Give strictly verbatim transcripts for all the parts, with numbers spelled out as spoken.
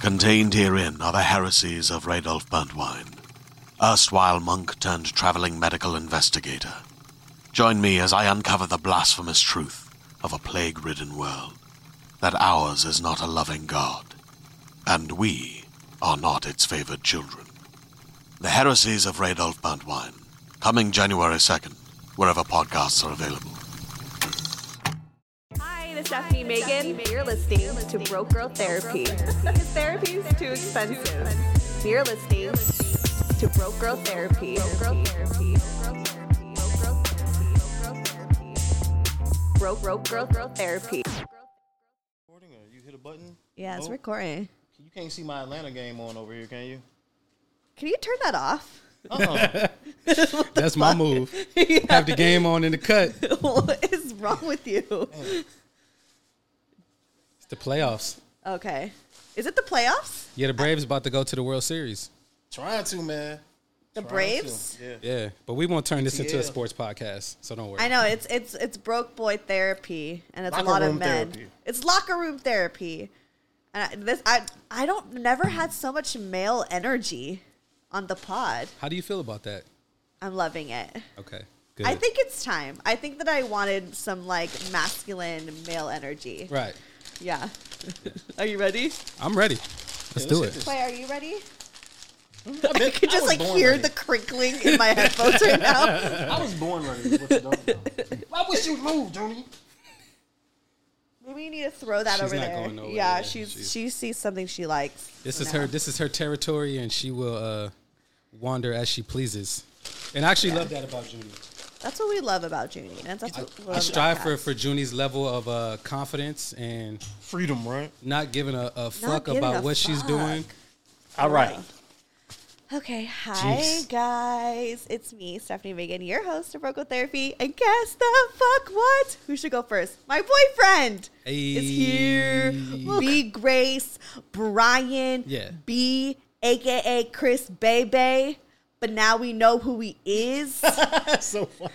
Contained herein are the heresies of Radolf Burntwine, erstwhile monk turned traveling medical investigator. Join me as I uncover the blasphemous truth of a plague-ridden world, that ours is not a loving God, and we are not its favored children. The heresies of Radolf Burntwine, coming January second, wherever podcasts are available. Stephanie Megan, you're listening to Broke Girl Therapy. Because therapy is too expensive. You're listening to Broke Girl Therapy. Broke Broke Girl Girl Therapy. Recording or you hit a button? Yeah, it's oh. recording. You can't see my Atlanta game on over here, can you? Can you turn that off? Uh-uh. That's my move. Yeah. Have the game on in the cut. What is wrong with you? It's the playoffs. Okay. Is it the playoffs? Yeah, the Braves about to go to the World Series. Trying to, man. The Trying Braves? to. Yeah. Yeah, but we won't turn this Yeah. into a sports podcast, so don't worry. I know it's it's it's broke boy therapy, and it's Locker a lot of room men. therapy. It's locker room therapy, and I, this I I don't never had so much male energy on the pod. How do you feel about that? I'm loving it. Okay, good. I think it's time. I think that I wanted some like masculine male energy. Right. Yeah. Are you ready? I'm ready. Let's Yeah, do let's it. Wait, are you ready? I, I can just like hear the crinkling in my headphones right now. I was born ready. What you don't know. I wish you'd move, Joni. Maybe you need to throw that She's over not there. going nowhere, yeah, yeah. she's, She's- she sees something she likes. This for is now. her. This is her territory, and she will uh, wander as she pleases. And I actually love that about Junie. That's what we love about Junie. That's what we love I about strive for cats. for Junie's level of uh, confidence and Freedom, right? not giving a, a fuck giving about a what she's fuck. doing. All right. Okay, hi Jeez. guys. It's me, Stephanie Megan, your host of Broke Girl Therapy. And guess the fuck what? Who should go first? My boyfriend Hey. is here. B Grace, Brian, Yeah. B, aka Chris Bebe. But now we know who he is. That's so funny.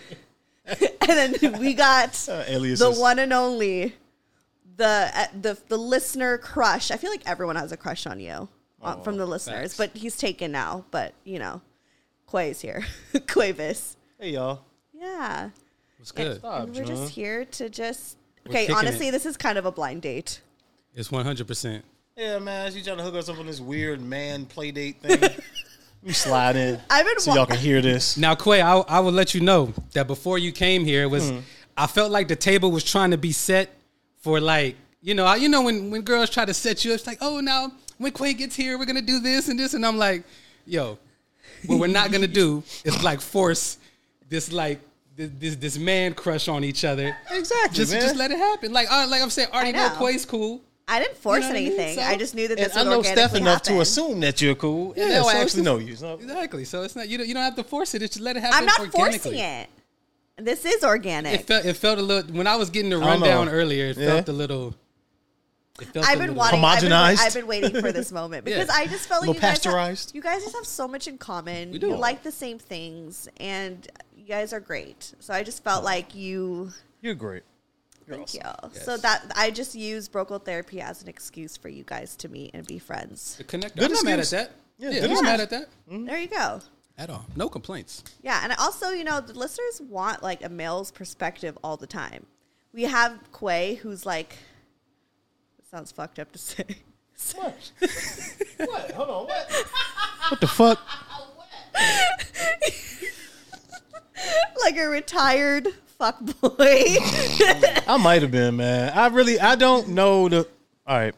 And then we got Uh, aliases. the one and only, the uh, the the listener crush. I feel like everyone has a crush on you uh, from the listeners, facts. but he's taken now. But you know, Quay's here, Quavis. Hey, y'all. Yeah, It's good. Stop, and we're John. just here to just. We're Okay, kicking honestly, it. this is kind of a blind date. It's one hundred percent. Yeah, man. She trying to hook us up on this weird man play date thing. We slide in I've been so wa- y'all can hear this. Now, Quay, I, I will let you know that before you came here, it was Hmm. I felt like the table was trying to be set for like, you know, I- you know when, when girls try to set you up, it's like, oh, now when Quay gets here, we're going to do this and this. And I'm like, yo, what we're not going to do is like force this like this, this this man crush on each other. Exactly, Just, man. just let it happen. Like, uh, like I'm saying, I already I know know. Quay's cool. I didn't force You know what I mean? anything. So- I just knew that And this I would know organically Steph enough happen. to assume that you're cool. Yeah, And now so I it's actually just- know you. So. Exactly. So it's not you don't you don't have to force it. Just let it happen. I'm not organically. forcing it. This is organic. It felt it felt a little when I was getting the I don't rundown know. earlier. It Yeah. felt a little. It felt I've a been little- wanting. I've been, Homogenized? I've been waiting for this moment because Yeah. I just felt A like little you guys, have, pasteurized? you guys just have so much in common. We do. You like the same things, and you guys are great. So I just felt like you. You're great. You're Thank awesome. you. So that I just use Broke Girl Therapy as an excuse for you guys to meet and be friends. The connect. Good I'm not mad at excuse. that. Yeah, Yeah, good I'm not mad excuse. at that There you go. at all. No complaints. Yeah, and also, you know, the listeners want like a male's perspective all the time. We have Quay, who's like, it sounds fucked up to say. What? What? Hold on. What? What the fuck? Like a retired fuck boy. I might have been, man. I really, I don't know the. All right.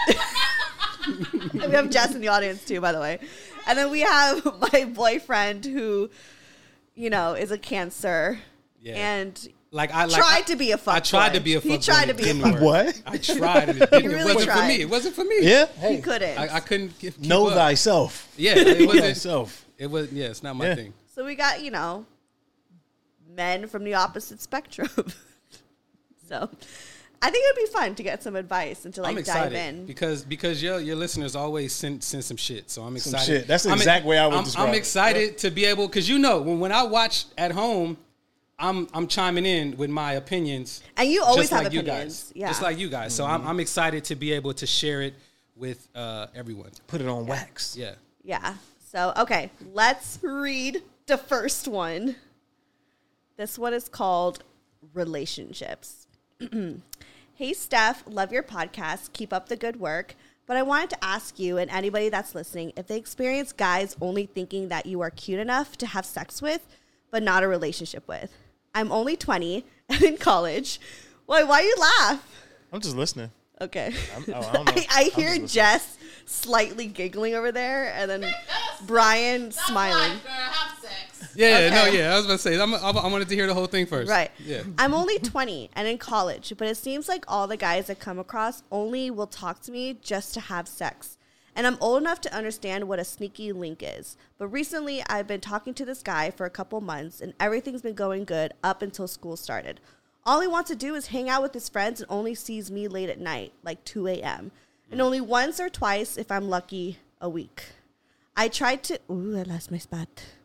We have Jess in the audience too, by the way. And then we have my boyfriend who, you know, is a Cancer. Yeah. And Like I like, tried I, to be a fuck I tried boy. to be a He fuck tried boy, to it be a didn't fuck work. What? I tried and it, didn't, really it wasn't tried. for me. It wasn't for me. Yeah. he Hey, couldn't. I, I couldn't give, keep know up. thyself. Yeah, it Know wasn't. thyself. It was. Yeah, it's not my Yeah. thing. So we got, you know, men from the opposite spectrum. So I think it would be fun to get some advice and to like I'm dive excited in. because because your your listeners always send send some shit. So I'm Some excited. shit. That's the I'm- exact way I would I'm, describe I'm it. excited to be able because you know when when I watch at home, I'm I'm chiming in with my opinions. And you always just have like you opinions. guys, Yeah. just like you guys. So Mm-hmm. I'm I'm excited to be able to share it with uh, everyone. Put it on wax. Yeah. Yeah. So, okay, let's read the first one. This one is called Relationships. Hey, Steph, love your podcast. Keep up the good work. But I wanted to ask you and anybody that's listening if they experience guys only thinking that you are cute enough to have sex with, but not a relationship with. I'm only twenty and in college. Why, why you laugh? I'm just listening. Okay. I'm, oh, I, don't know. I, I I'm hear just Jess slightly giggling over there, and then Brian smiling. Yeah, Okay. no, yeah. I was about to say, I'm, I, I wanted to hear the whole thing first. Right. Yeah. I'm only twenty and in college, but it seems like all the guys I come across only will talk to me just to have sex. And I'm old enough to understand what a sneaky link is. But recently, I've been talking to this guy for a couple months, and everything's been going good up until school started. All he wants to do is hang out with his friends and only sees me late at night, like two a.m. And only once or twice, if I'm lucky, a week. I tried to... Ooh, I lost my spot.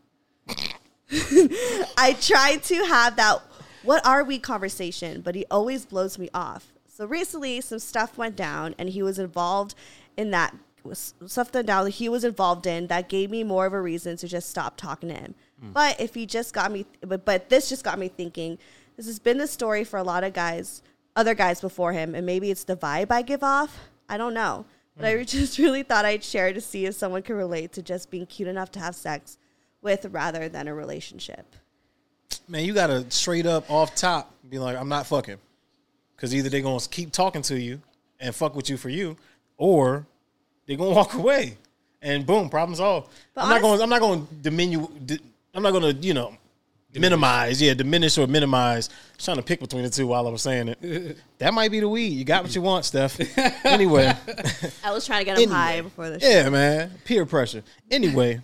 I tried to have that what are we conversation, but he always blows me off. So recently, some stuff went down, and he was involved in that... Stuff went down that he was involved in that gave me more of a reason to just stop talking to him. Mm. But if he just got me... But, but this just got me thinking... This has been the story for a lot of guys, other guys before him, and maybe it's the vibe I give off. I don't know. But mm. I just really thought I'd share to see if someone could relate to just being cute enough to have sex with rather than a relationship. Man, you got to straight up off top be like, I'm not fucking. Because either they're going to keep talking to you and fuck with you for you, or they're going to walk away. And boom, problem solved. But I'm, honest- not gonna, I'm not going to diminu- I'm not going to, you know, minimize, yeah, diminish or minimize. I was trying to pick between the two while I was saying it. That might be the weed. You got what you want, Steph. Anyway. I was trying to get him anyway. high before the show. Yeah, man. Peer pressure. Anyway.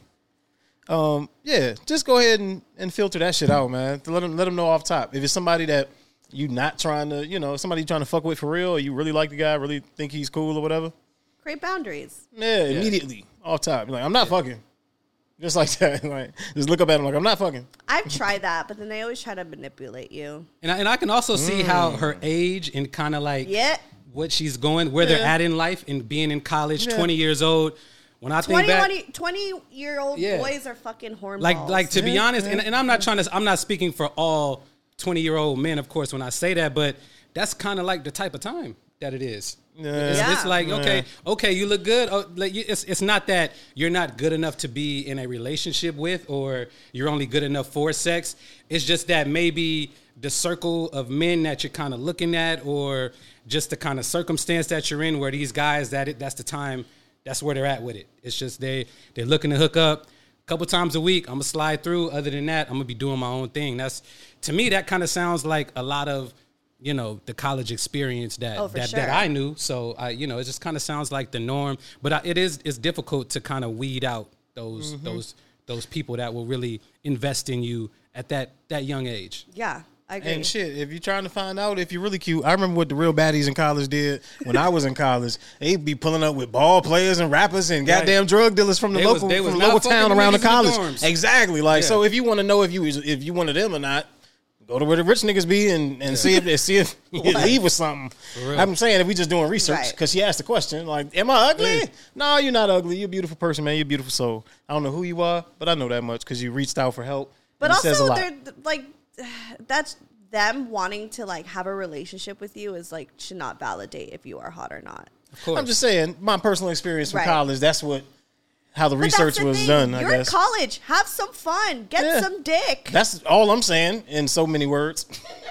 um, yeah, just go ahead and, and filter that shit out, man. Let them, let them know off top. If it's somebody that you not trying to, you know, somebody you trying to fuck with for real, or you really like the guy, really think he's cool or whatever. Create boundaries. Yeah, yeah. Immediately. Off top. You're like, I'm not yeah. fucking. Just like that. Like, just look up at him like, I'm not fucking. I've tried that, but then they always try to manipulate you. And I, and I can also see mm. how her age and kind of like yeah. what she's going, where yeah. they're at in life and being in college, yeah. twenty years old. When I think back, twenty-year-old yeah. boys are fucking hornballs. Like, like to be honest, and, and I'm not trying to, I'm not speaking for all twenty-year-old men, of course, when I say that, but that's kind of like the type of time that it is. Yeah. It's, yeah. it's like, okay, yeah. okay, you look good. Oh, like, it's it's not that you're not good enough to be in a relationship with, or you're only good enough for sex. It's just that maybe the circle of men that you're kind of looking at, or just the kind of circumstance that you're in, where these guys, that it, that's the time, that's where they're at with it. It's just they they're looking to hook up a couple times a week. I'm gonna slide through. Other than that, I'm gonna be doing my own thing. That's, to me, that kind of sounds like a lot of, you know, the college experience that oh, that, sure. that I knew. So I, you know, it just kind of sounds like the norm. But I, it is it's difficult to kind of weed out those mm-hmm. those those people that will really invest in you at that that young age. Yeah. I agree. And shit, if you're trying to find out if you're really cute, I remember what the real baddies in college did when I was in college. They'd be pulling up with ball players and rappers and right. goddamn drug dealers from the they local was, from the local town around the college. The exactly. Like, yeah. so if you want to know if you if you one of them or not, go to where the rich niggas be and, and yeah. see if see if you leave with something. I'm saying if we just doing research, because right. she asked the question, like, am I ugly? Yeah. No, you're not ugly. You're a beautiful person, man. You're a beautiful soul. I don't know who you are, but I know that much because you reached out for help. But also, they're like, that's them wanting to like have a relationship with you is like should not validate if you are hot or not. Of course. I'm just saying my personal experience from right. college. That's what. How the but research the was thing. done, I You're guess. in college. Have some fun. Get yeah. some dick. That's all I'm saying in so many words.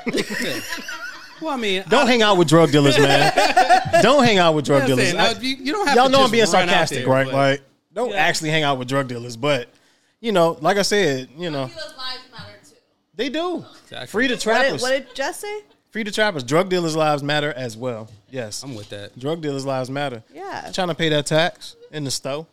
Well, I mean, don't I, hang out with drug dealers, man. Don't hang out with drug dealers. Saying, I, no, you, you don't have y'all to know just I'm being run sarcastic, there, right? But, like, don't yeah. actually hang out with drug dealers, but you know, like I said, you know, Drug dealers' lives matter too. They do. Exactly. Free the What trappers. did, what did Jess say? Free the trappers. Drug dealers' lives matter as well. Yes, I'm with that. Drug dealers' lives matter. Yeah. Trying to pay that tax in the store.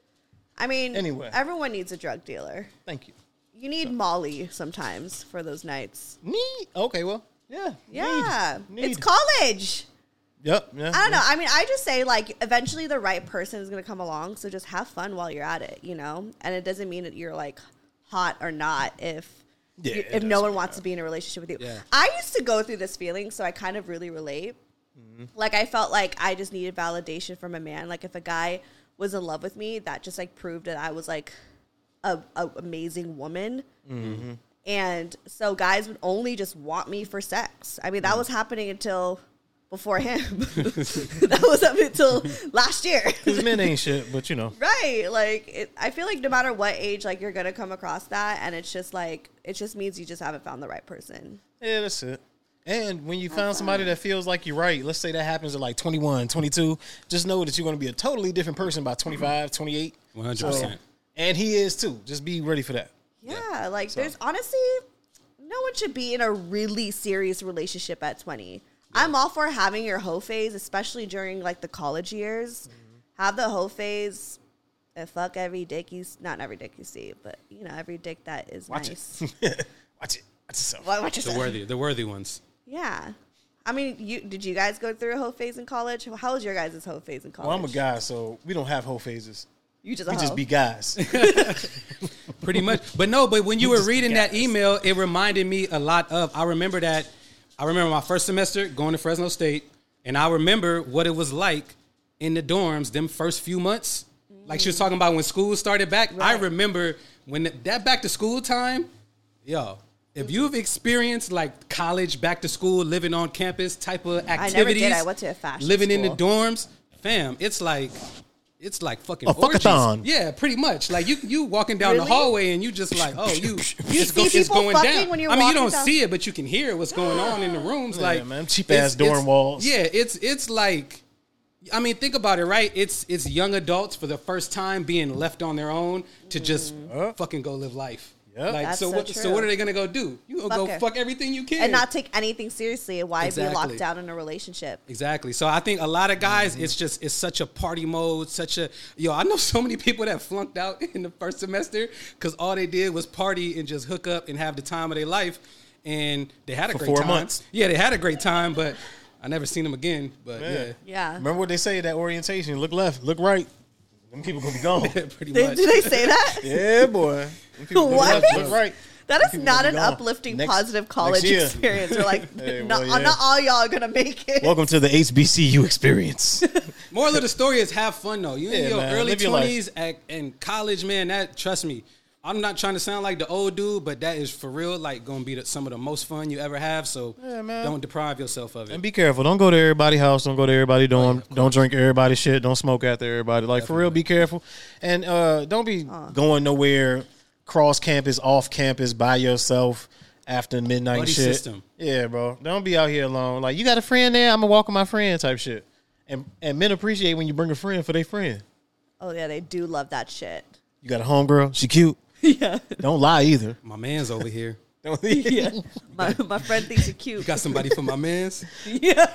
I mean, anyway. everyone needs a drug dealer. Thank you. You need so. Molly sometimes for those nights. Need. Okay, well, yeah. Yeah. Need. Need. It's college. Yep. Yeah, I don't yeah. know. I mean, I just say, like, eventually the right person is going to come along, so just have fun while you're at it, you know? And it doesn't mean that you're, like, hot or not if yeah, you, if no one wants to be in a relationship with you. Yeah. I used to go through this feeling, so I kind of really relate. Mm-hmm. Like I felt like I just needed validation from a man. Like if a guy was in love with me, that just like proved that I was like a, a amazing woman. Mm-hmm. And so guys would only just want me for sex. I mean, that mm. was happening until before him. That was up until last year. Because men ain't shit, but you know. Right. Like, it, I feel like no matter what age, like, you're going to come across that. And it's just like, it just means you just haven't found the right person. Yeah, that's it. And when you found somebody that feels like you're right, let's say that happens at like twenty-one, twenty-two, just know that you're going to be a totally different person by twenty-five, twenty-eight. one hundred percent. So, and he is too. Just be ready for that. Yeah, yeah. like, so. There's honestly, no one should be in a really serious relationship at twenty. Yeah. I'm all for having your hoe phase, especially during like the college years. Mm-hmm. Have the hoe phase and fuck every dick you, not every dick you see, but you know, every dick that is Watch nice. It. Watch it. Watch yourself. Watch yourself. The worthy, the worthy ones. Yeah. I mean, you did you guys go through a hoe phase in college? How was your guys' hoe phase in college? Well, I'm a guy, so we don't have hoe phases. You just we a just hoe. be guys. Pretty much. But no, but when you we were reading that email, it reminded me a lot of, I remember that, I remember my first semester going to Fresno State, and I remember what it was like in the dorms, them first few months. Mm. Like she was talking about when school started back. Right. I remember when the, that back to school time, yo, if you've experienced like college, back to school, living on campus type of activities. I never did. I went to a fashion Living school. in the dorms, fam, it's like... It's like fucking a fuckathon. Yeah, pretty much. Like you, you walking down really? the hallway and you just like, oh, you, you it's, see go, it's going down. When you're I mean, you don't down? see it, but you can hear what's going on in the rooms. Yeah, like, man, cheap ass dorm walls. Yeah, it's it's like, I mean, think about it, right? It's it's young adults for the first time being left on their own to just mm. fucking go live life. Yep. Like, That's so, so what? true. So what are they gonna go do? You gonna fuck go her. fuck everything you can and not take anything seriously. Why exactly. be locked down in a relationship? Exactly. So I think a lot of guys, mm-hmm. it's just it's such a party mode, such a yo. I know so many people that flunked out in the first semester because all they did was party and just hook up and have the time of their life, and they had a For great four time. months. Yeah, they had a great time, but I never seen them again. But yeah, yeah. yeah. Remember what they say at that orientation? Look left, look right. Them people gonna be gone. Pretty They, much. do they say that? Yeah, boy. Them people What? Look left, look right. That is not an gone. uplifting, Next- positive next college year. experience. We're like, Hey, not, well, yeah. not all y'all are gonna make it. Welcome to the H B C U experience. Moral of the story is have fun though. You in Yeah, your man. early Live your life. twenties at and college, man. That trust me. I'm not trying to sound like the old dude, but that is for real. Like gonna be the, some of the most fun you ever have. So Yeah, man. don't deprive yourself of it. And be careful. Don't go to everybody's house. Don't go to everybody's dorm. yeah, don't drink everybody's shit. Don't smoke after everybody. Like, for real, be careful. And uh, don't be Uh. going nowhere cross campus, off campus by yourself after midnight Buddy shit. system. Yeah, bro. Don't be out here alone. Like, you got a friend there? I'm going to walk with my friend type shit. And, and men appreciate when you bring a friend for their friend. Oh yeah, they do love that shit. You got a homegirl. She cute. Yeah, Don't lie either. My man's over here. Don't yeah. My my friend thinks you're cute. You got somebody for my man's? Yeah.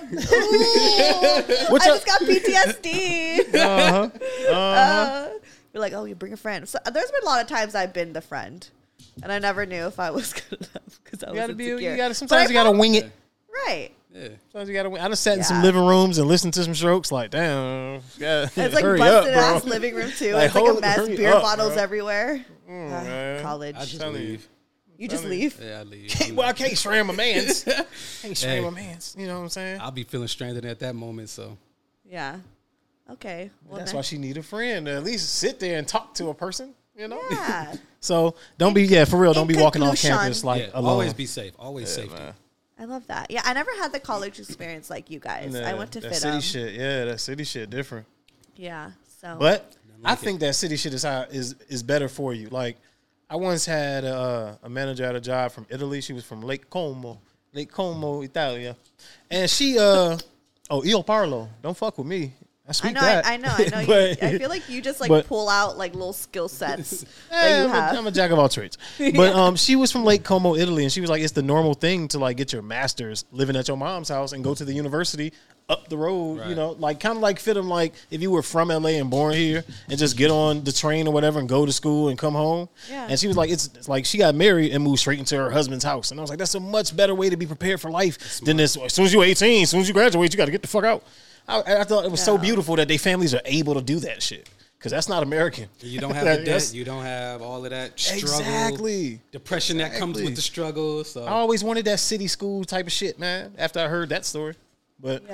Ooh, What's I up? just got P T S D. Uh-huh. Uh-huh. Uh, You're like, oh, you bring a friend. So there's been a lot of times I've been the friend, and I never knew if I was good enough because I You was gotta be. insecure. You gotta. But Sometimes I you gotta found- wing it. right. Yeah. Sometimes you gotta. Wing. I done sat in some Yeah. living rooms and listened to some strokes. Like, damn. Yeah, It's like hurry busted up, ass bro. living room too. Like, It's like a hold- mess. hurry Beer up, bottles bro. everywhere. Ah, man. college. I just telling you. leave. You just telling you. leave. Yeah, I leave. Can't- well, I can't stray my man's. Can't stray Hey. my man's. You know what I'm saying? I'll be feeling stranded at that moment. So Yeah. Okay. Well, That's then- why she need a friend to at least sit there and talk to a person. You know. Yeah. So don't be yeah for real. Don't In be walking off conclusion- campus like yeah, alone. always be safe. Always safety. man. I love that. Yeah, I never had the college experience like you guys. I went to that Fit city shit. Yeah, that city shit different. Yeah. So. But I think that city shit is how is is better for you. Like I once had a, a manager at a job from Italy. She was from Lake Como, Lake Como, Italia, and she uh oh Il Parlo. Don't fuck with me. I I speak know, that. I, I know, I know. But- you, I feel like you just like but- pull out like little skill sets that Eh, you I'm, have. a, I'm a jack of all trades. But um, she was from Lake Como, Italy, and she was like, it's the normal thing to like get your master's living at your mom's house and go to the university up the road, Right. you know, like kind of like fit them like if you were from L A and born here and just get on the train or whatever and go to school and come home. Yeah. And she was like, it's, it's like she got married and moved straight into her husband's house. And I was like, that's a much better way to be prepared for life than this. As soon as you're eighteen, as soon as you graduate, you got to get the fuck out. I, I thought it was so Yeah. beautiful that they families are able to do that shit. Because that's not American. You don't have the That's- debt. You don't have all of that struggle, Exactly. depression that comes Exactly. with the struggle. So I always wanted that city school type of shit, man. After I heard that story, but Yeah.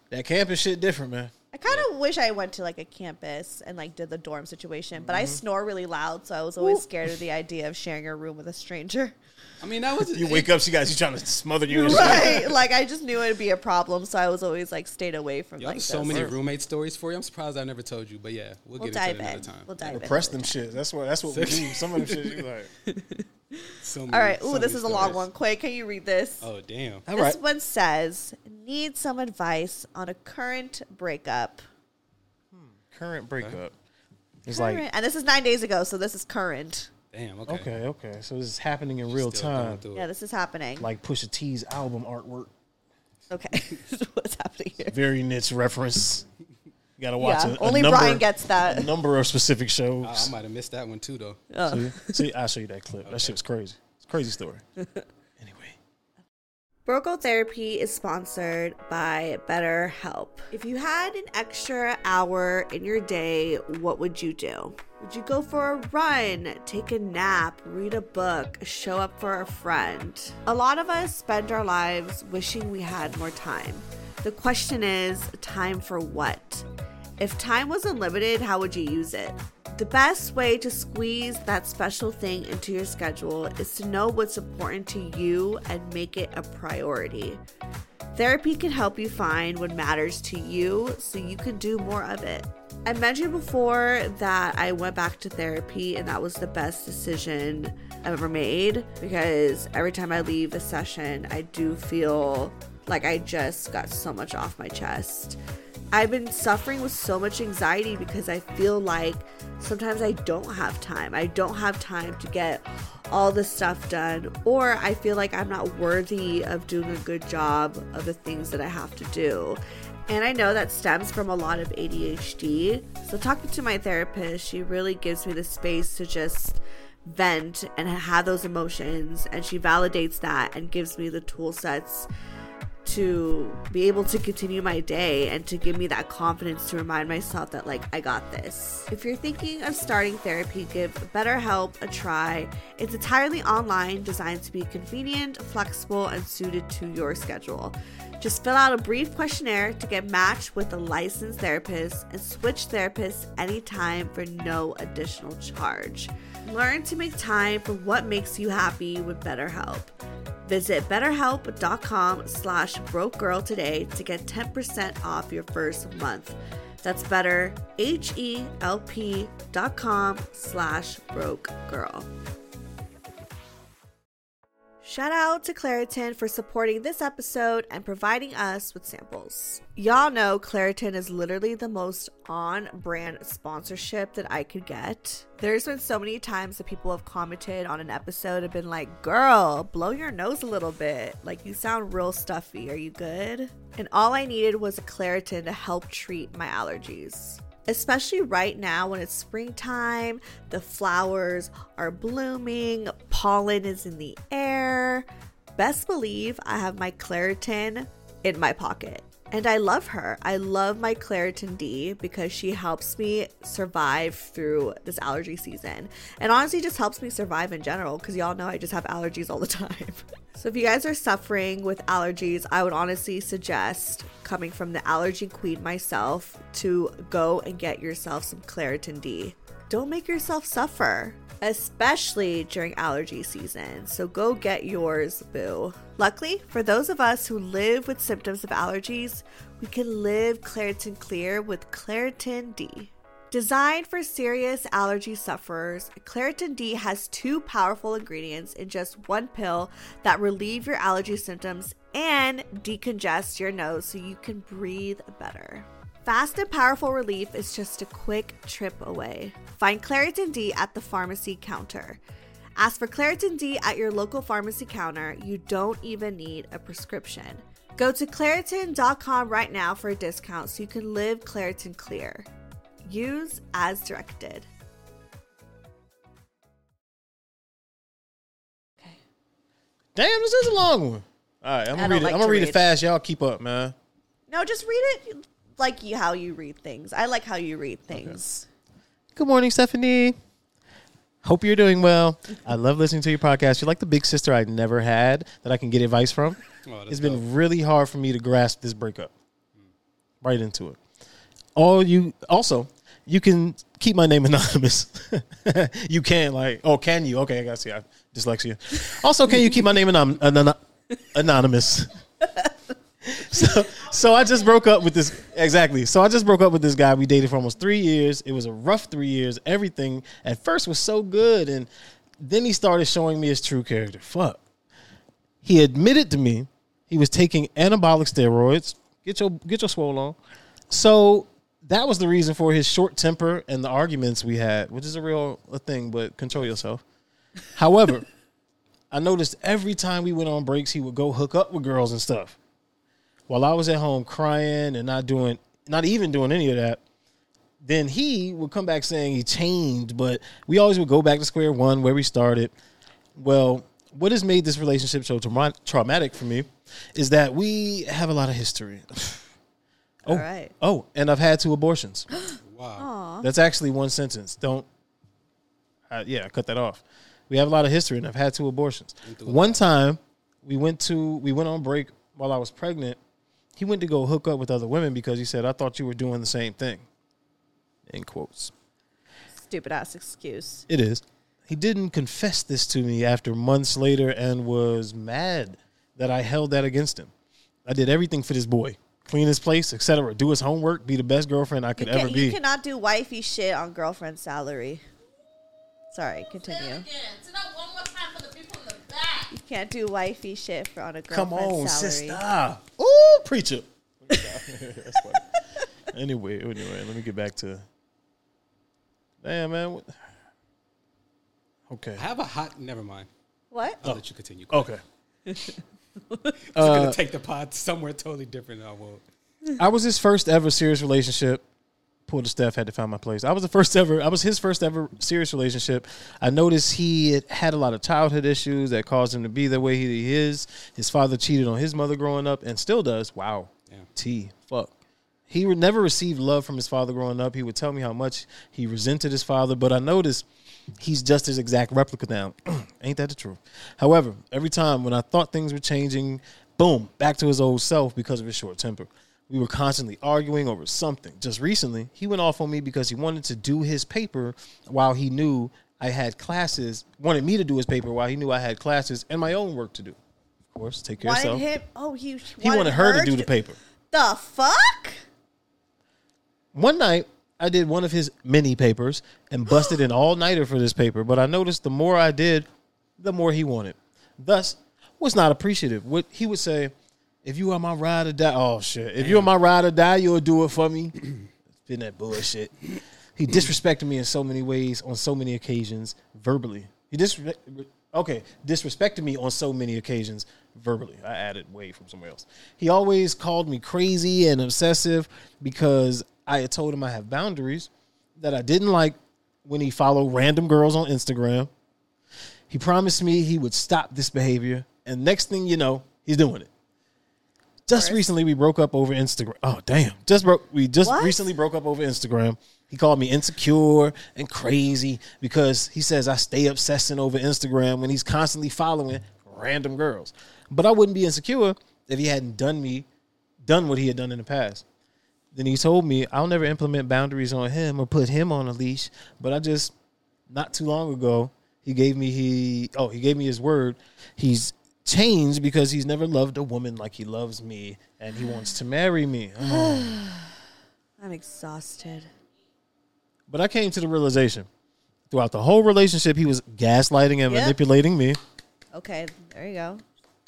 That campus shit different, man. I kind of wish I went to like a campus and like did the dorm situation, but mm-hmm. I snore really loud, so I was always Ooh. scared of the idea of sharing a room with a stranger. I mean, that was you wake up, she got you trying to smother you, right? Like I just knew it'd be a problem, so I was always like stayed away from. Yo, like so this. many roommate stories for you. I'm surprised I never told you, but yeah, we'll, we'll get into it another time. We'll dive Repress in. them shit. That's what. That's what we do. Some of them shit. You like. So many, All right. so Ooh, this is stories. a long one. Quay, can you read this? Oh damn! All this right. one says, "Need some advice on a current breakup." Current breakup. It's Current. like, and this is nine days ago, so this is current. Damn. Okay. Okay. Okay. So this is happening in She's real still time. going through it. Yeah, this is happening. Like Pusha T's album artwork. Okay, what's happening here? Very niche reference. You gotta watch Yeah, a, a only number, Brian gets that. a number of specific shows. I, I might have missed that one too, though. Oh. See, see, I'll show you that clip. Okay. That shit's crazy. It's a crazy story. Anyway. Bro Girl Therapy is sponsored by BetterHelp. If you had an extra hour in your day, what would you do? Would you go for a run, take a nap, read a book, show up for a friend? A lot of us spend our lives wishing we had more time. The question is, time for what? If time was unlimited, how would you use it? The best way to squeeze that special thing into your schedule is to know what's important to you and make it a priority. Therapy can help you find what matters to you so you can do more of it. I mentioned before that I went back to therapy and that was the best decision I've ever made because every time I leave a session, I do feel like I just got so much off my chest. I've been suffering with so much anxiety because I feel like sometimes I don't have time. I don't have time to get all the stuff done, or I feel like I'm not worthy of doing a good job of the things that I have to do. And I know that stems from a lot of A D H D. So talking to my therapist, she really gives me the space to just vent and have those emotions, and she validates that and gives me the tool sets to be able to continue my day and to give me that confidence to remind myself that like I got this. If you're thinking of starting therapy, give BetterHelp a try. It's entirely online, designed to be convenient, flexible, and suited to your schedule. Just fill out a brief questionnaire to get matched with a licensed therapist and switch therapists anytime for no additional charge. Learn to make time for what makes you happy with BetterHelp. Visit betterhelp.com slash broke girl today to get ten percent off your first month. That's better, H-E-L-P dot com slash broke girl. Shout out to Claritin for supporting this episode and providing us with samples. Y'all know Claritin is literally the most on-brand sponsorship that I could get. There's been so many times that people have commented on an episode and been like, girl, blow your nose a little bit. Like, you sound real stuffy. Are you good? And all I needed was a Claritin to help treat my allergies. Especially right now when it's springtime, the flowers are blooming, pollen is in the air. Best believe I have my Claritin in my pocket. And I love her. I love my Claritin D because she helps me survive through this allergy season. And honestly just helps me survive in general because y'all know I just have allergies all the time. So if you guys are suffering with allergies, I would honestly suggest, coming from the allergy queen myself, to go and get yourself some Claritin D. Don't make yourself suffer, especially during allergy season. So go get yours, boo. Luckily, for those of us who live with symptoms of allergies, we can live Claritin Clear with Claritin D. Designed for serious allergy sufferers, Claritin D has two powerful ingredients in just one pill that relieve your allergy symptoms and decongest your nose so you can breathe better. Fast and powerful relief is just a quick trip away. Find Claritin D at the pharmacy counter. Ask for Claritin D at your local pharmacy counter. You don't even need a prescription. Go to Claritin dot com right now for a discount so you can live Claritin Clear. Use as directed. Okay. Damn, this is a long one. All right, I'm gonna read it. like I'm gonna to read, read. it fast. Y'all keep up, man. No, just read it like you how you read things. I like how you read things. Okay. Good morning, Stephanie. Hope you're doing well. I love listening to your podcast. You're like the big sister I never had that I can get advice from. Oh, it's dope. been really hard for me to grasp this breakup. right into it. All you also you can keep my name anonymous. You can like oh can you okay I got see I dyslexia. Also, can you keep my name anon- anon- anonymous? So, so I just broke up with this. Exactly. So I just broke up with this guy. We dated for almost three years. It was a rough three years. Everything at first was so good. And then he started showing me his true character. Fuck. He admitted to me he was taking anabolic steroids. Get your, get your swole on. So that was the reason for his short temper and the arguments we had, which is a real a thing, but control yourself. However, I noticed every time we went on breaks, he would go hook up with girls and stuff. While I was at home crying and not doing, not even doing any of that, then he would come back saying he changed, but we always would go back to square one where we started. Well, what has made this relationship so trauma- traumatic for me is that we have a lot of history. Oh, All right. oh, and I've had two abortions. Wow. That's actually one sentence. Don't, uh, yeah, cut that off. We have a lot of history, and I've had two abortions. One time, we went to we went on break while I was pregnant. He went to go hook up with other women because he said, I thought you were doing the same thing. In quotes. Stupid ass excuse. It is. He didn't confess this to me after months later and was mad that I held that against him. I did everything for this boy. Clean his place, et cetera. Do his homework, be the best girlfriend I could You, can, ever be. you cannot do wifey shit on girlfriend salary. Sorry, continue. Say it again. Say that one more time for the people in the back. You can't do wifey shit for on a Come girlfriend on, salary. sister. Ooh, preacher. That's funny. Anyway, anyway, let me get back to. Damn, man. What- Okay. I have a hot. Never mind. What? I'll let you continue. Okay. It's Uh, gonna take the pod somewhere totally different. I won't. I was his first ever serious relationship. Pulled the Steph, had to find my place. I was the first ever. I was his first ever serious relationship. I noticed he had, had a lot of childhood issues that caused him to be the way he is. His father cheated on his mother growing up and still does. Wow. Yeah. T. Fuck. He would never received love from his father growing up. He would tell me how much he resented his father, but I noticed he's just his exact replica now. Ain't that the truth? However, every time when I thought things were changing, boom, back to his old self because of his short temper. We were constantly arguing over something. Just recently, he went off on me because he wanted to do his paper while he knew I had classes, wanted me to do his paper while he knew I had classes and my own work to do. Of course, take care of Wanted yourself. him. Oh, he. Wanted He wanted her to do the paper. The fuck? One night, I did one of his mini papers and busted an all-nighter for this paper, but I noticed the more I did, the more he wanted. Thus, was not appreciative. What he would say, if you are my ride or die, oh shit, if you're my ride or die, you'll do it for me. It's been that bullshit. He disrespected me in so many ways, on so many occasions, verbally. He disre- okay, disrespected me on so many occasions, verbally. I added way from somewhere else. He always called me crazy and obsessive because I had told him I have boundaries that I didn't like when he followed random girls on Instagram. He promised me he would stop this behavior, and next thing you know, he's doing it. Just recently, we broke up over Instagram. Oh, damn. Just broke. We just What? recently broke up over Instagram. He called me insecure and crazy because he says I stay obsessing over Instagram when he's constantly following random girls. But I wouldn't be insecure if he hadn't done me, done what he had done in the past. Then he told me I'll never implement boundaries on him or put him on a leash. But I just, not too long ago, he gave me he oh he gave me his word. He's changed because he's never loved a woman like he loves me, and he wants to marry me. Oh. I'm exhausted. But I came to the realization throughout the whole relationship, he was gaslighting and Yep. manipulating me. Okay, there you go.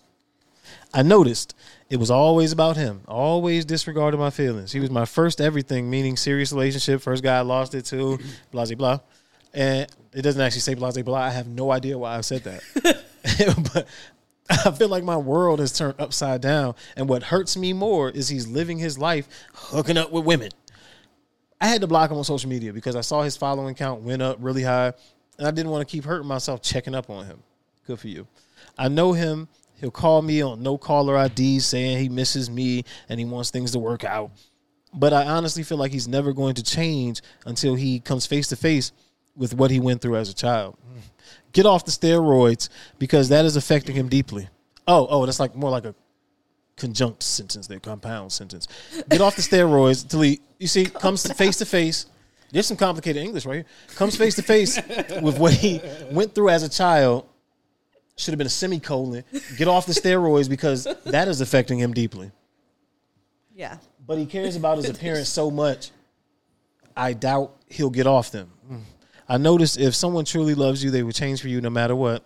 I noticed it was always about him, always disregarded my feelings. He was my first everything, meaning serious relationship. First guy I lost it to, blah, blah, blah. And it doesn't actually say blah, blah, blah. I have no idea why I said that. But I feel like my world has turned upside down. And what hurts me more is he's living his life hooking up with women. I had to block him on social media because I saw his following count went up really high. And I didn't want to keep hurting myself checking up on him. Good for you. I know him. He'll call me on no caller I Ds saying he misses me and he wants things to work out. But I honestly feel like he's never going to change until he comes face to face with what he went through as a child. Get off the steroids because that is affecting him deeply. Oh, oh, that's like more like a conjunct sentence there, compound sentence. Get off the steroids till he, you see, comes face to face. There's some complicated English right here. Comes face to face with what he went through as a child. Should have been a semicolon. Get off the steroids because that is affecting him deeply. Yeah. But he cares about his appearance so much, I doubt he'll get off them. I noticed if someone truly loves you, they will change for you no matter what.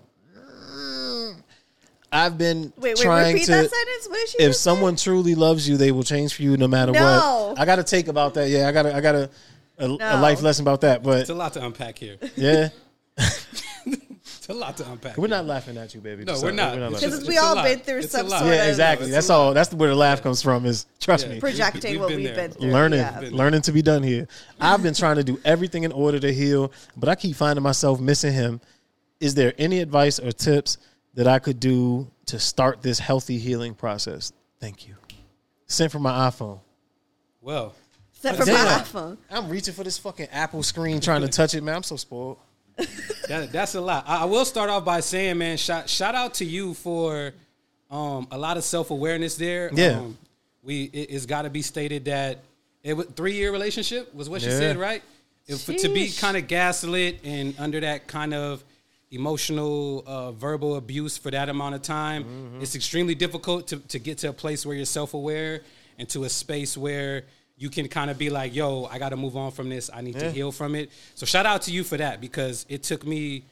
I've been Wait, wait, trying repeat to. that sentence. What did she If just someone say? truly loves you, they will change for you no matter No. what. I got to take about that. Yeah, I got. I got a, a, No. a life lesson about that. But It's a lot to unpack here. yeah, It's a lot to unpack. we're here. not laughing at you, baby. No, Just we're like- not. laughing. It's Because just- we it's a all lot. been through It's some a lot. sort Yeah, of exactly. It's That's a lot. all. That's where the laugh comes from. Is trust Yeah. me. projecting We've what been we've there. been through. learning, Yeah. learning to be done here. I've been trying to do everything in order to heal, but I keep finding myself missing him. Is there any advice or tips that I could do to start this healthy healing process? Thank you. Sent from my iPhone. Well, Except for Damn. my iPhone. I'm reaching for this fucking Apple screen trying to touch it, man. I'm so spoiled. that, that's a lot. I, I will start off by saying, man, shout shout out to you for um, a lot of self awareness there. Yeah. Um, we it, it's got to be stated that it was three year relationship was what she Yeah. said, right? If, for, to be Sheesh. kind of gaslit and under that kind of emotional, uh, verbal abuse for that amount of time, Mm-hmm. it's extremely difficult to, to get to a place where you're self aware and to a space where you can kind of be like, yo, I got to move on from this. I need Yeah. to heal from it. So shout out to you for that because it took me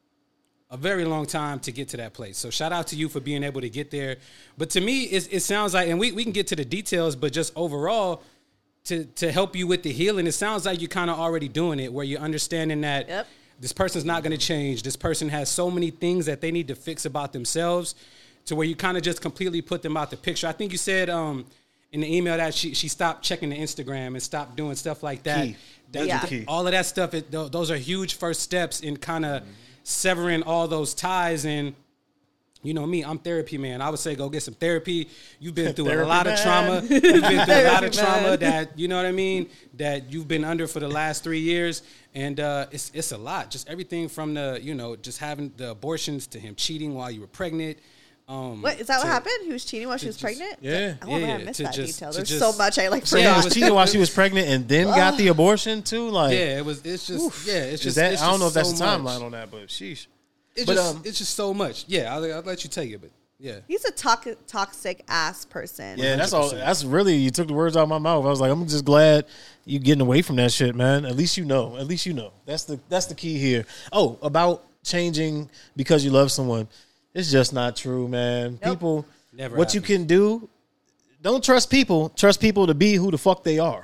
a very long time to get to that place. So shout out to you for being able to get there. But to me, it, it sounds like, and we, we can get to the details, but just overall, to, to help you with the healing, it sounds like you're kind of already doing it where you're understanding that Yep. this person's not going to change. This person has so many things that they need to fix about themselves to where you kind of just completely put them out the picture. I think you said um, in the email that she, she stopped checking the Instagram and stopped doing stuff like that. Key. That- Yeah. Key. All of that stuff, it, th- those are huge first steps in kind of severing all those ties. And you know me, I'm therapy man. I would say go get some therapy. You've been through a Therapy lot of man. trauma. You've been through a lot of Therapy trauma man. that, you know what I mean, that you've been under for the last three years. And uh, it's it's a lot. Just everything from the, you know, just having the abortions to him cheating while you were pregnant. Um, What is that? What to- happened? He was cheating while she was just- pregnant. Yeah. Oh man, Yeah, I missed to that just- detail. to There's just- so much I like So Yeah, he it was was- cheating while she was pregnant and then got the abortion too. Like, Yeah, it was. It's just. Yeah, it's is just. that? it's I don't know if just that's so the much. timeline on that, but sheesh. It's But, just. um, it's just so much. Yeah, I'll, I'll let you take it, but yeah. He's a toxic, toxic ass person. Yeah, that's all. one hundred percent. That's really, you took the words out of my mouth. I was like, I'm just glad you getting away from that shit, man. At least you know. At least you know. That's the that's the key here. Oh, about changing because you love someone. It's just not true, man. Nope. People, Never what you happens. can do, don't trust people. Trust people to be who the fuck they are.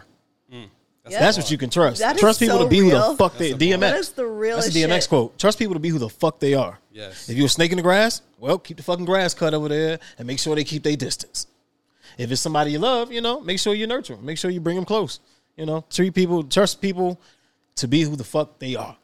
Yeah. That's what you can trust. That is Trust people so to be who real. the fuck they. That's a D M X. That is the realest That's a D M X shit. quote. Trust people to be who the fuck they are. Yes. If you're a snake in the grass, well, keep the fucking grass cut over there and make sure they keep their distance. If it's somebody you love, you know, make sure you nurture them. Make sure you bring them close. You know, treat people, trust people to be who the fuck they are.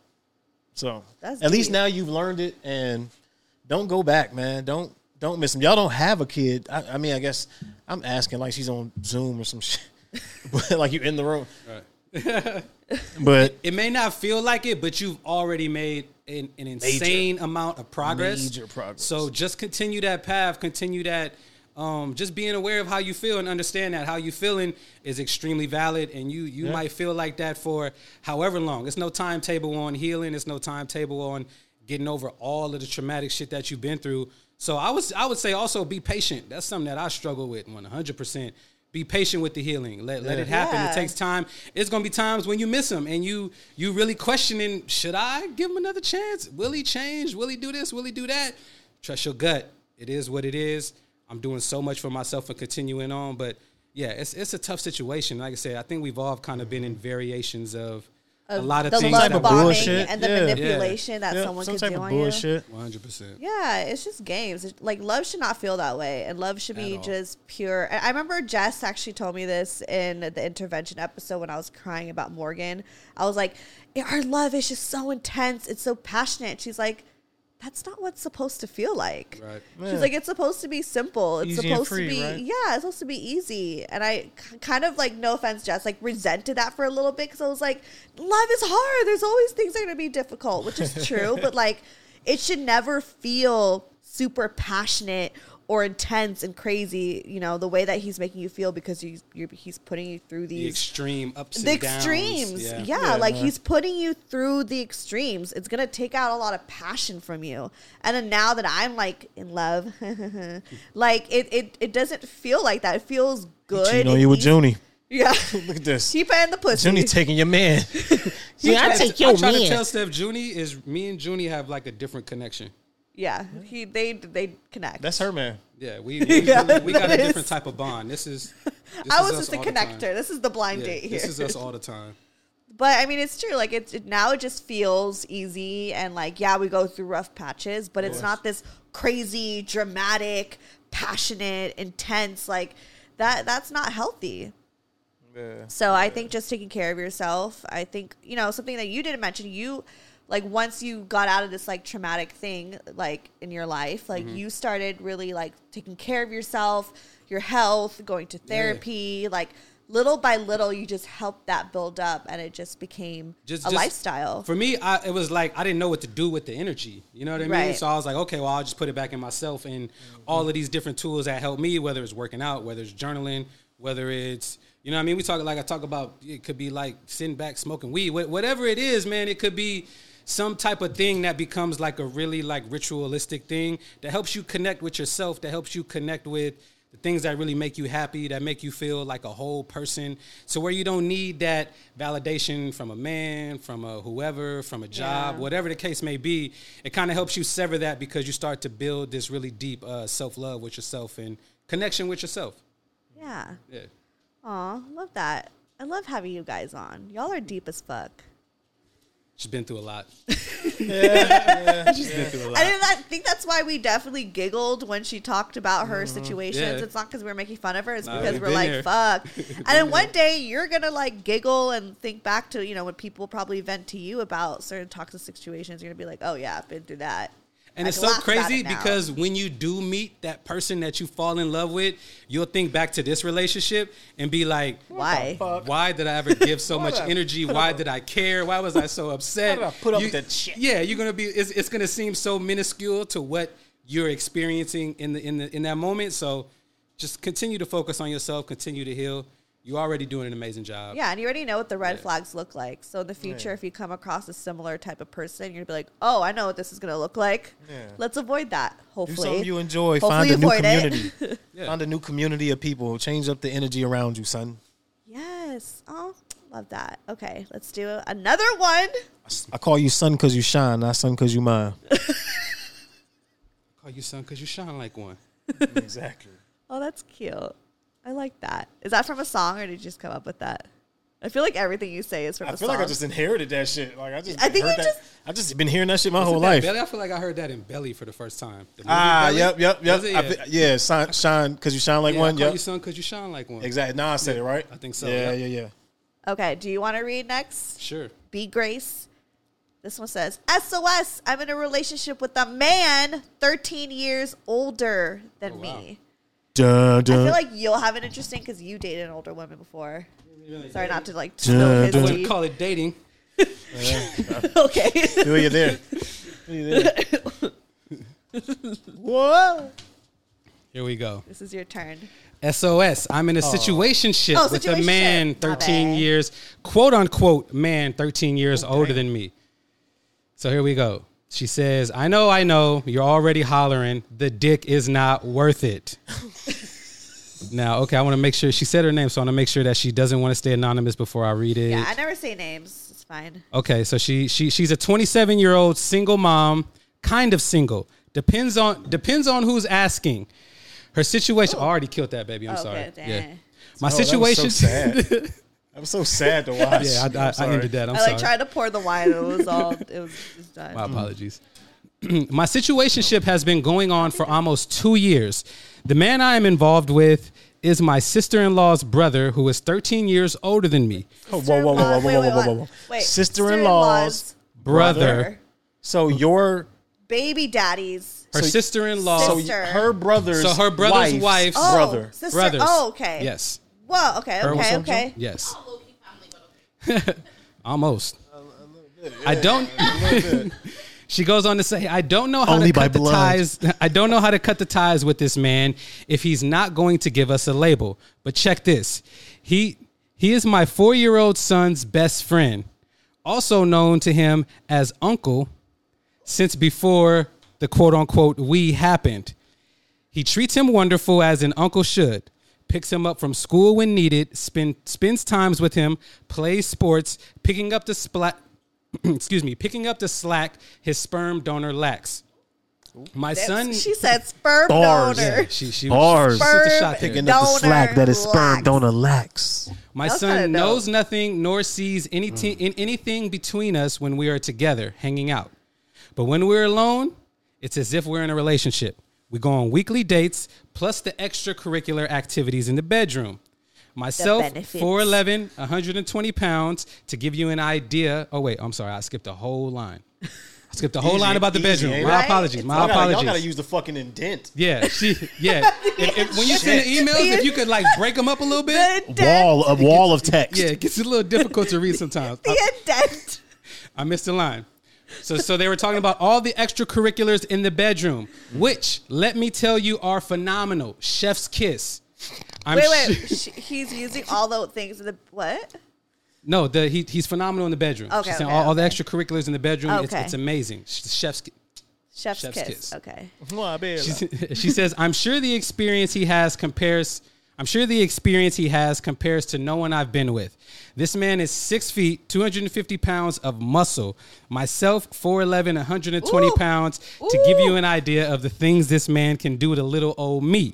So That's at least deep. now you've learned it, and don't go back, man. Don't don't miss them. Y'all don't have a kid. I, I mean, I guess I'm asking like she's on Zoom or some shit, but like you're in the room. Right. But It may not feel like it, but you've already made an, an insane amount of progress. Major progress. So just continue that path. Continue that. Um, just being aware of how you feel and understand that how you feeling is extremely valid, and you you Yeah. might feel like that for however long. It's no timetable on healing. It's no timetable on getting over all of the traumatic shit that you've been through. So I was I would say also be patient. That's something that I struggle with one hundred percent. Be patient with the healing. Let, let Yeah. it happen. Yeah. It takes time. It's gonna be times when you miss him and you you really questioning, should I give him another chance? Will he change? Will he do this? Will he do that? Trust your gut. It is what it is. I'm doing so much for myself and continuing on. But yeah, it's it's a tough situation. Like I said, I think we've all kind of been in variations of, a lot of the things love Type that of bombing bullshit. and the Yeah. manipulation that yeah, someone some could type do of on bullshit. one hundred percent. you. Yeah, it's just games. It's- Like love should not feel that way, and love should be At all. just pure. I I remember Jess actually told me this in the intervention episode when I was crying about Morgan. I was like, "Our love is just so intense. It's so passionate." She's like, that's not what it's supposed to feel like. Right. She's Yeah. like, it's supposed to be simple. It's Easy and supposed free, to be, right? yeah, it's supposed to be easy. And I k- kind of like, no offense, Jess, like resented that for a little bit because I was like, love is hard. There's always things that are going to be difficult, which is true. But like, it should never feel super passionate or intense and crazy, you know, the way that he's making you feel because he's you're, he's putting you through The these extreme ups and the downs. extremes. Yeah. Yeah, Yeah, like man. he's putting you through the extremes. It's gonna take out a lot of passion from you. And then now that I'm like in love, like it, it it doesn't feel like that. It feels good. You know, and you with easy. Junie. Yeah. Look at this. Keep paying the pussy. Junie taking your man. Yeah, I take your I try to man. tell Steph Junie is me and Junie have like a different connection. Yeah, he they they connect. That's her man. Yeah, we we, Yeah, really- we got a it is. different type of bond. This is. This I is was us just a all the time. connector. This is the blind Yeah, date here. this is us all the time. But I mean, it's true. Like it's it, now, it just feels easy, and like yeah, we go through rough patches, but it's not this crazy, dramatic, passionate, intense. Like that. That's not healthy. Yeah. So I think just taking care of yourself. I think you know something that you didn't mention. You like once you got out of this like traumatic thing like in your life, like Mm-hmm. you started really like taking care of yourself, your health, going to therapy, like. Little by little, you just helped that build up, and it just became Just- a just- lifestyle. For me, I, it was like I didn't know what to do with the energy. You know what I mean? Right. So I was like, okay, well, I'll just put it back in myself, and all of these different tools that help me, whether it's working out, whether it's journaling, whether it's you know what I mean. We talk like I talk about it could be like sitting back smoking weed, Wh- whatever it is, man. It could be some type of thing that becomes like a really like ritualistic thing that helps you connect with yourself, that helps you connect with the things that really make you happy, that make you feel like a whole person. So where you don't need that validation from a man, from a whoever, from a job, Yeah. whatever the case may be, it kind of helps you sever that because you start to build this really deep uh, self-love with yourself and connection with yourself. Yeah. Yeah. Aw, love that. I love having you guys on. Y'all are deep as fuck. She's been through a lot. Yeah. She's been through a lot. I, didn't, I think that's why we definitely giggled when she talked about her situations. Yeah. It's not because we were making fun of her. It's Nah, because we've we're been like, there. fuck. And then one day you're going to like giggle and think back to, you know, when people probably vent to you about certain toxic situations. You're going to be like, oh, yeah, I've been through that. And I it's can so laugh about crazy it now. because when you do meet that person that you fall in love with, you'll think back to this relationship and be like, Why? Fuck. why did I ever give so Why much did I energy? put Why up- did I care? Why was I so upset? Why did I put up You- with that shit? Yeah, you're gonna be. It's, it's gonna seem so minuscule to what you're experiencing in the in the in that moment. So just continue to focus on yourself. Continue to heal. You're already doing an amazing job. Yeah, and you already know what the red Yeah. flags look like. So in the future, Yeah. if you come across a similar type of person, you're going to be like, oh, I know what this is going to look like. Yeah. Let's avoid that, Do hopefully. something you enjoy. Hopefully Find a new avoid it. community. Yeah. Find a new community of people. Change up the energy around you, son. Yes. Oh, love that. Okay, let's do another one. I call you son because you shine, not son because you mine. Call you son because you shine like one. Exactly. Oh, that's cute. I like that. Is that from a song, or did you just come up with that? I feel like everything you say is from I a feel song. like I just inherited that shit. Like I just I think heard you that. just- I just been hearing that shit my Was it whole that life. Belly? I feel like I heard that in Belly for the first time. The movie Ah, Belly? yep, yep, yep. Was it? I Yeah. fe- yeah, shine, shine, because you shine like Yeah, one. I call Yep, you son because you shine like one. exactly. Now I said it right. I think so, Yeah, yep. yeah, yeah. Okay, do you want to read next? Sure. Be Grace. This one says, S O S, I'm in a relationship with a man thirteen years older than Oh, wow. me. Dun, I dun. feel like you'll have it interesting because you dated an older woman before. Sorry not to like Dun, spill dun. his I wouldn't tea. call it dating. Okay. Feel you there. Feel you there. Whoa. Here we go. This is your turn. S O S. I'm in a situationship Oh, with a situationship. man Love thirteen it. years, quote unquote, man thirteen years older than me. So here we go. She says, I know, I know, you're already hollering. The dick is not worth it. Now, okay, I want to make sure she said her name, so I want to make sure that she doesn't want to stay anonymous before I read it. Yeah, I never say names. It's fine. Okay, so she she she's a twenty-seven year old single mom, kind of single. Depends on depends on who's asking. Her situation I already killed that baby. I'm Okay, sorry. dang. Yeah, my Oh, that was situation. so sad. That was so sad to watch. yeah, I'm I, I, I sorry. ended that. I'm I sorry. like tried to pour the wine. It was all. It was just done. My apologies. My situationship has been going on for almost two years. The man I am involved with is my sister-in-law's brother, who is thirteen years older than me. Oh, whoa, whoa, whoa, whoa, Wait, whoa, wait, whoa, whoa, what? whoa, whoa. Wait, Sister-in-law's Brother, So your baby daddy's. her So- sister-in-law. so Sister. her brother's So her brother's wife's wife's- Oh, brother. sister. brothers. Oh, okay. Yes. Well, okay, Her- okay, what's up, okay. Yes. Oh, low-key family, but okay. Almost. I don't. She goes on to say, I don't know how Only to by cut the blood. ties. I don't know how to cut the ties with this man if he's not going to give us a label. But check this. He he is my four-year-old son's best friend, also known to him as Uncle since before the quote-unquote we happened. He treats him wonderful as an uncle should. Picks him up from school when needed, spend, spends times with him, plays sports, picking up the splat, excuse me, picking up the slack his sperm donor lacks. My son, She said sperm Bars. donor. yeah, she she, Bars. she sent a Sperm shot there. Picking up the Donor slack that is sperm lax. donor lacks. My That was son kinda dope. knows nothing nor sees anything in anything between us when we are together, hanging out. But when we're alone, it's as if we're in a relationship. We go on weekly dates, plus the extracurricular activities in the bedroom. Myself, benefits. four eleven, one hundred twenty pounds, to give you an idea. Oh, wait, I'm sorry. I skipped a whole line. I skipped the whole Easy- line about the easy, bedroom. ain't My it? apologies. My Y'all gotta, apologies. y'all gotta use the fucking indent. yeah, she, yeah. If, if- when you send the emails, if you could like break them up a little bit. The dent. Wall, a wall of text. Yeah, it gets a little difficult to read sometimes. I, The dent. I missed the line. So, so they were talking about all the extracurriculars in the bedroom, which, let me tell you, are phenomenal. Chef's kiss. I'm Wait, wait. su- She, he's using all the things in the what? no, the, he, he's phenomenal in the bedroom. Okay, She's saying okay, all, all the okay. extracurriculars in the bedroom. It's, Okay. it's amazing. Chef's ki- Chef's, Chef's kiss. kiss. Okay. She, she says, I'm sure the experience he has compares. I'm sure the experience he has compares to no one I've been with. This man is six feet, two hundred fifty pounds of muscle. Myself, four eleven, one hundred twenty Ooh. pounds. To give you Ooh. an idea of the things this man can do to little old me.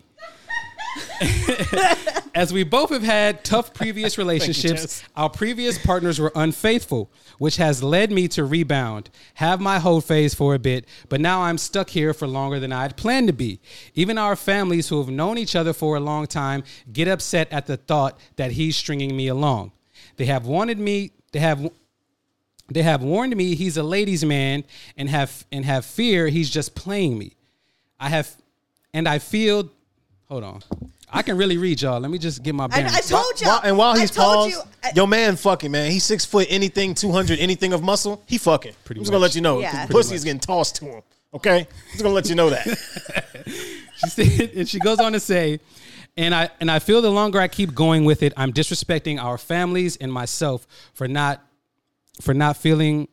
As we both have had tough previous relationships, Jess. our previous partners were unfaithful, which has led me to rebound, have my whole phase for a bit, but now I'm stuck here for longer than I had planned to be. Even our families who have known each other for a long time get upset at the thought that he's stringing me along. They have wanted me, they have they have warned me he's a ladies' man and have and have fear he's just playing me. I have and I feel hold on. I can really read, y'all. Let me just get my I, bearings. I told you. While- and while I he's told paused, you. I- your man fucking, man. He's six foot, anything, two hundred, anything of muscle. He fucking. Pretty I'm just gonna much. let you know. Yeah. The pussy is getting tossed to him. Okay? Just gonna let you know that. She said, and she goes on to say, and I and I feel the longer I keep going with it, I'm disrespecting our families and myself for not for not feeling.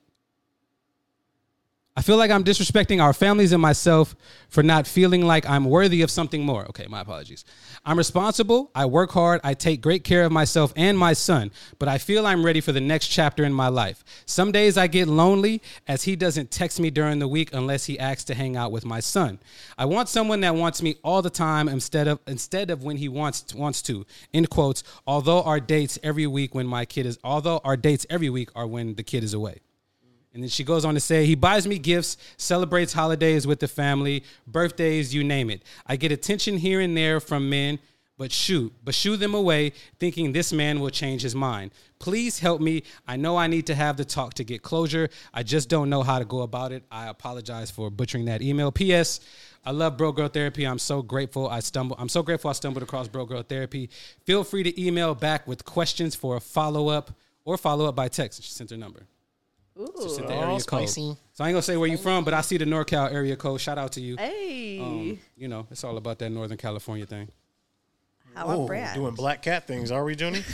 I feel like I'm disrespecting our families and myself for not feeling like I'm worthy of something more. Okay, my apologies. I'm responsible. I work hard. I take great care of myself and my son, but I feel I'm ready for the next chapter in my life. Some days I get lonely as he doesn't text me during the week unless he asks to hang out with my son. I want someone that wants me all the time instead of instead of when he wants wants to. End quotes. Although our dates every week when my kid is although our dates every week are when the kid is away. And then she goes on to say, he buys me gifts, celebrates holidays with the family, birthdays, you name it. I get attention here and there from men, but shoot, but shoo them away, thinking this man will change his mind. Please help me. I know I need to have the talk to get closure. I just don't know how to go about it. I apologize for butchering that email. P S. I love Bro Girl Therapy. I'm so grateful I stumbled. I'm so grateful I stumbled across Bro Girl Therapy. Feel free to email back with questions for a follow-up or follow-up by text. She sent her number. She sent the Oh, area spicy. code. So I ain't gonna say where you from, but I see the NorCal area code. Shout out to you. Hey, Um, you know, it's all about that Northern California thing. how Oh, a brand. doing black cat things, are we, Johnny?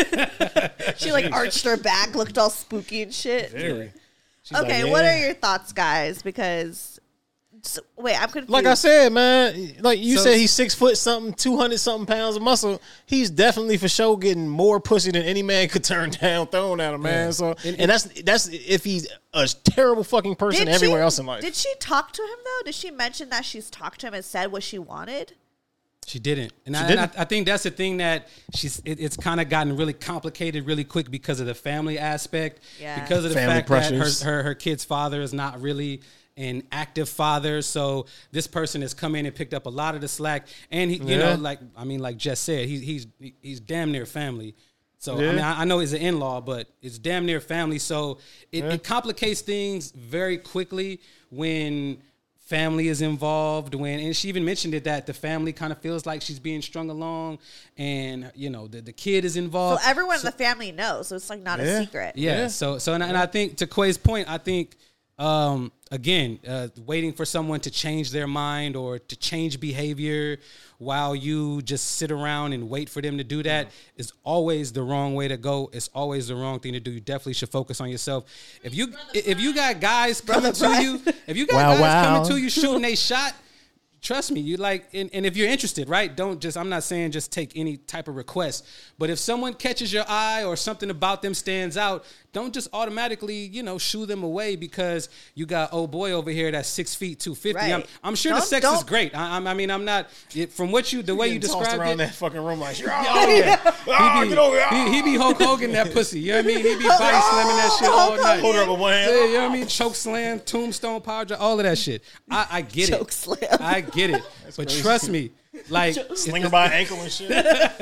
She like arched her back, looked all spooky and shit. Very. She's Okay, like, what yeah. are your thoughts, guys? Because so, wait, I'm confused. Like I said, man, like you So- said, he's six foot something, two hundred something pounds of muscle. He's definitely for sure getting more pussy than any man could turn down, thrown at him, man. Yeah. So, And- and, that's that's if he's a terrible fucking person Did everywhere she- else in life. Did she talk to him though? Did she mention that she's talked to him and said what she wanted? She didn't, and, I, didn't? and I, I think that's the thing that she's. It, it's kind of gotten really complicated really quick because of the family aspect. Yeah. Because of the Family fact pressures. that her, her her kid's father is not really an active father, so this person has come in and picked up a lot of the slack. And he, you Yeah. know, like I mean, like Jess said, he's he's he's damn near family. So I Yeah. mean, I, I know he's an in-law, but it's damn near family. So it, it complicates things very quickly when family is involved. When and she even mentioned it that the family kind of feels like she's being strung along, and you know the, the kid is So involved. everyone in the family knows, so it's like not Yeah. a secret. Yeah. Yeah. So so and, I- and I think to Quay's point, I think um, again, uh, waiting for someone to change their mind or to change behavior while you just sit around and wait for them to do that mm-hmm. is always the wrong way to go. It's always the wrong thing to do. You definitely should focus on yourself. If you if you got guys coming to you, if you got wow, guys wow. coming to you shooting a shot, trust me, you like, and, and if you're interested, right? Don't just, I'm not saying just take any type of request, but if someone catches your eye or something about them stands out, don't just automatically, you know, shoo them away because you got old boy over here that's six feet two fifty. Right. I'm, I'm sure Don't- the sex don't- is great. I, I'm- I mean, I'm not it, from what you, the way you Getting tossed described around it. that fucking room like, oh, Oh, yeah. Ah, He, get over here. be, he, he be Hulk Hogan that pussy. You know what I mean? He be body slamming that shit all night. Hold her up with one hand. Yeah, you know what I mean? Choke slam, tombstone power drive, all of that shit. I, I get Choke it. slam. I get it. But trust me, like Sling her by her ankle and shit.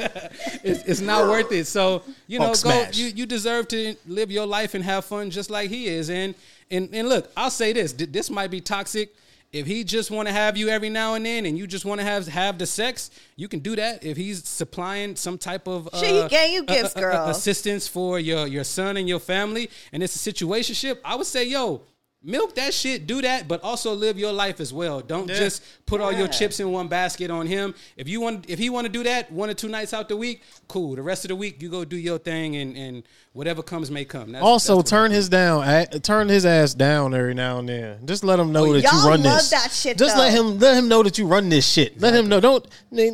it's, it's not worth it. So you know, Hulk go. smash. You you deserve to live your life and have fun just like he is. And and and look, I'll say this: th- this might be toxic. If he just want to have you every now and then, and you just want to have have the sex, you can do that. If he's supplying some type of uh, Shit, he getting you gifts, uh, uh, girl. assistance for your your son and your family, and it's a situationship, I would say, yo, milk that shit, do that, but also live your life as well. Don't Yeah. just put all your Yeah. chips in one basket on him. If you want, if he want to do that one or two nights out the week, cool. The rest of the week, you go do your thing, and, and whatever comes may come. That's, Also, that's what I turn think. his down, eh, turn his ass down every now and then. Just let him know that y'all you run love this. that shit, Just though. let him let him know that you run this shit. Let him know. Don't.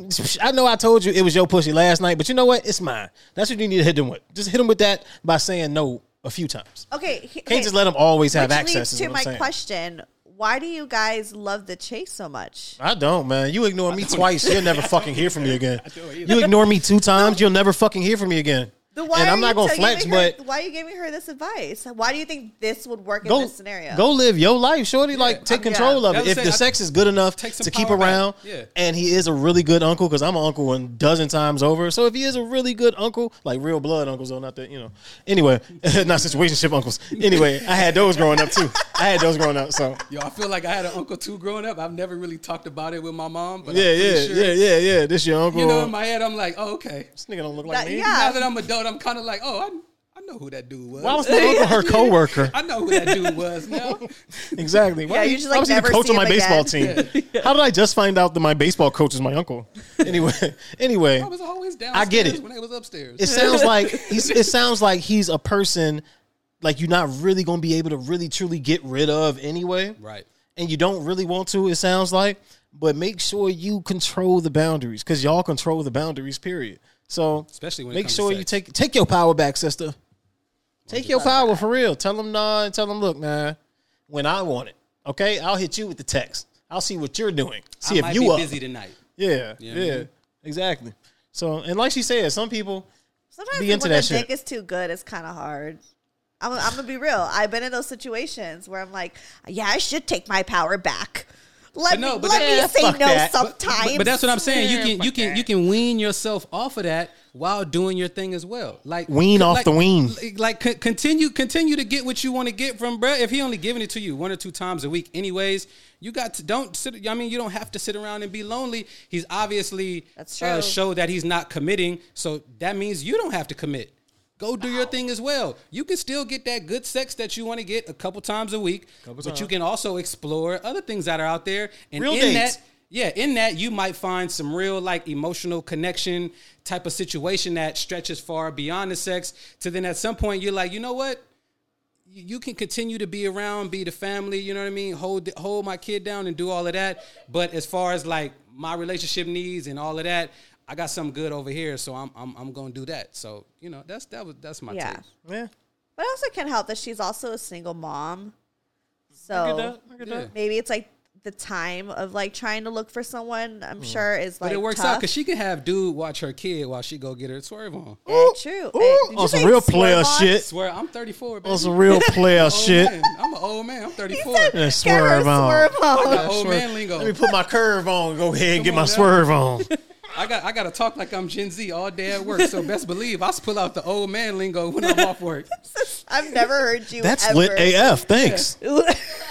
I know I told you it was your pussy last night, but you know what? It's mine. That's what you need to hit him with. Just hit him with that by saying no a few times. Okay, he- Can't okay. just let him always have Which access. leads is to what I'm my saying. question: why do you guys love the chase so much? I don't, man. You ignore me twice, you'll never fucking hear from me again. You ignore me two times, you'll never fucking hear from me again. Then why And are I'm not you gonna tell- flex, giving her- but why are you giving her this advice? Why do you think this would work in go this scenario? go live your life, shorty. Like take I- control yeah. of I it. would If say the I- sex is good enough Take some to keep power back. around, Yeah. and he is a really good uncle, because I'm an uncle a dozen times over. So if he is a really good uncle, like real blood uncles, though, not that you know. Anyway, not situationship uncles. Anyway, I had those growing up too. I had those growing up. So Yo, I feel like I had an uncle too growing up. I've never really talked about it with my mom, but yeah, I'm pretty yeah, sure, yeah, yeah, yeah. This your uncle. You know, in my head, I'm like, oh, okay. This nigga don't look like That- me. yeah. Now that I'm adult, I'm kind of like, oh, I, I know who that dude was. Why was my uncle her coworker? I know who that dude was now. Exactly. Why Yeah, he- you just, like, I was the never coach see on my him baseball again. team. How did I just find out that my baseball coach is my uncle? Anyway, anyway, I was always downstairs I get it. when they was upstairs. it sounds like he's. It sounds like he's a person like you're not really going to be able to really truly get rid of anyway, Right. and you don't really want to. It sounds like, but make sure you control the boundaries because y'all control the boundaries. Period. So Especially when it make comes to sure you sex. take take your power back, sister. Take your power for real. Tell them nah, and tell them look, man. When I want it, okay, I'll hit you with the text. I'll see what you're doing. See I if might you be up. busy tonight. Yeah, You yeah, know what I mean? exactly. So, and like she said, some people Sometimes be when into the that shit. dick is too good, it's kind of hard. I'm, I'm gonna be real. I've been in those situations where I'm like, yeah, I should take my power back. Let But no, me but let that- me Yeah, say fuck no that. But- sometimes. But, but that's what I'm saying. You Yeah, can fuck you can that. you can wean yourself off of that while doing your thing as well. Like Wean off like- the wean. Like co- continue continue to get what you want to get from bruh. If he only giving it to you one or two times a week, anyways, you got to don't sit. I mean, you don't have to sit around and be lonely. He's obviously That's uh, true. show that he's not committing, so that means you don't have to commit. Go do your thing as well. You can still get that good sex that you want to get a couple times a week, but you can also explore other things that are out there. And Real in dates. that, yeah, in that you might find some real like emotional connection type of situation that stretches far beyond the sex. To then at some point you're like, you know what? You you can continue to be around, be the family. You know what I mean? Hold hold my kid down and do all of that. But as far as like my relationship needs and all of that, I got something good over here, so I'm I'm I'm gonna do that. So you know that's that was that's my yeah. take. yeah, But it also can help that she's also a single mom. I get So that. I get Yeah. that. maybe it's like the time of like trying to look for someone. I'm sure is like But it works tough. out because she can have dude watch her kid while she go get her swerve on. Eh, true. Eh, did you On some say real swerve player on? shit. Swear, I'm thirty-four, baby. On some real player Old shit. man. I'm an old man. I'm thirty-four. Yeah, Get her swerve on. swerve on. Got old Swerve. man lingo. Let me put my curve on. Go ahead and get Come my on now. swerve on. I got I got to talk like I'm Gen Z all day at work. So best believe I pull out the old man lingo when I'm off work. I've never heard you. That's ever. lit A F. Thanks.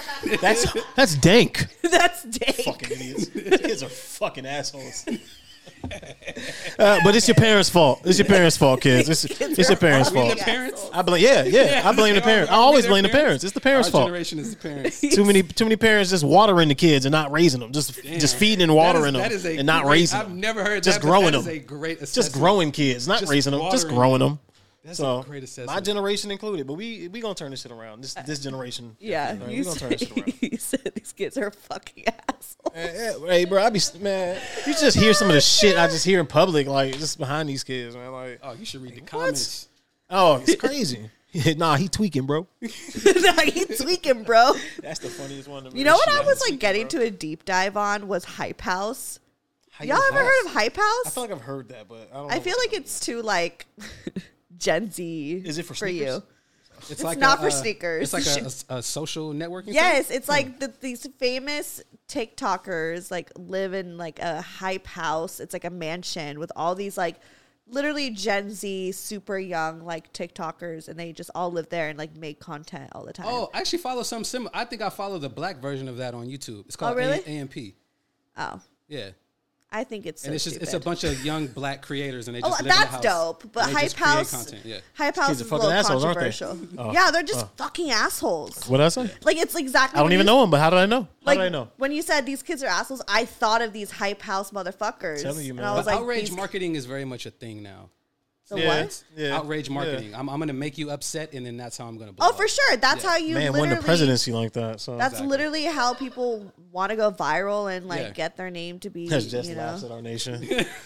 That's that's dank. That's dank. Fucking idiots. These kids are fucking assholes. Uh, but it's your parents' fault. It's your parents' fault, kids. It's, Kids it's are your parents' all fault. The parents. I blame. Yeah, yeah. I blame the parents. I always blame the parents. It's the parents' Our fault. generation is the parents. Too many, too many parents just watering the kids and not raising them. Just, Damn. just feeding and watering That them is- that is a and not great- raising I've them. never heard Just that, but growing that is them. a great Just assessment. growing kids, not Just raising them. Just watering growing them. them. That's So a great assessment. my generation included, but we we gonna turn this shit around. This this generation. Yeah, Right, you we gonna turn this said, shit around. you said these kids are fucking assholes. Hey, hey, bro, I be man. You just hear some of the shit I just hear in public, like just behind these kids, man. Like, Oh, you should read the comments. oh, it's crazy. nah, he tweaking, bro. Nah, he tweaking, bro. That's the funniest one. To me. You know what Shit, I he was like tweaking, getting bro. to a deep dive on was Hype House. Hype Y'all ever House. heard of Hype House? I feel like I've heard that, but I don't. I know feel what like that it's too like Gen Z. Is it for for sneakers? you? It's, not a, for uh, sneakers. It's like a, a, a social networking. Yes, site? it's like the, these famous TikTokers like live in like a hype house. It's like a mansion with all these like literally Gen Z, super young like TikTokers, and they just all live there and like make content all the time. Oh, I actually follow some similar. I think I follow the black version of that on YouTube. It's called Oh, really? A M P. Oh, Yeah. I think it's so And it's just stupid. it's a bunch of young black creators and they Oh, just live in that's a house. dope. But And they Hype just create House, content. Yeah. Hype House Kids are is a fucking little assholes, aren't they? controversial. Oh. Yeah, they're just fucking assholes. What I say? Like it's exactly. I don't when even you- know him, but how did I know? How Like did I know? when you said these kids are assholes, I thought of these Hype House motherfuckers. Telling you, And man. I was But like, outrage these- marketing is very much a thing now. The Yeah. what? Yeah. Outrage Yeah. marketing. I'm, I'm going to make you upset, and then that's how I'm going to blow Oh, up. for sure. That's Yeah. how you Man literally. won the presidency like that. So That's Exactly. literally how people want to go viral and like Yeah. get their name to be. That's just you laughs know. at our nation.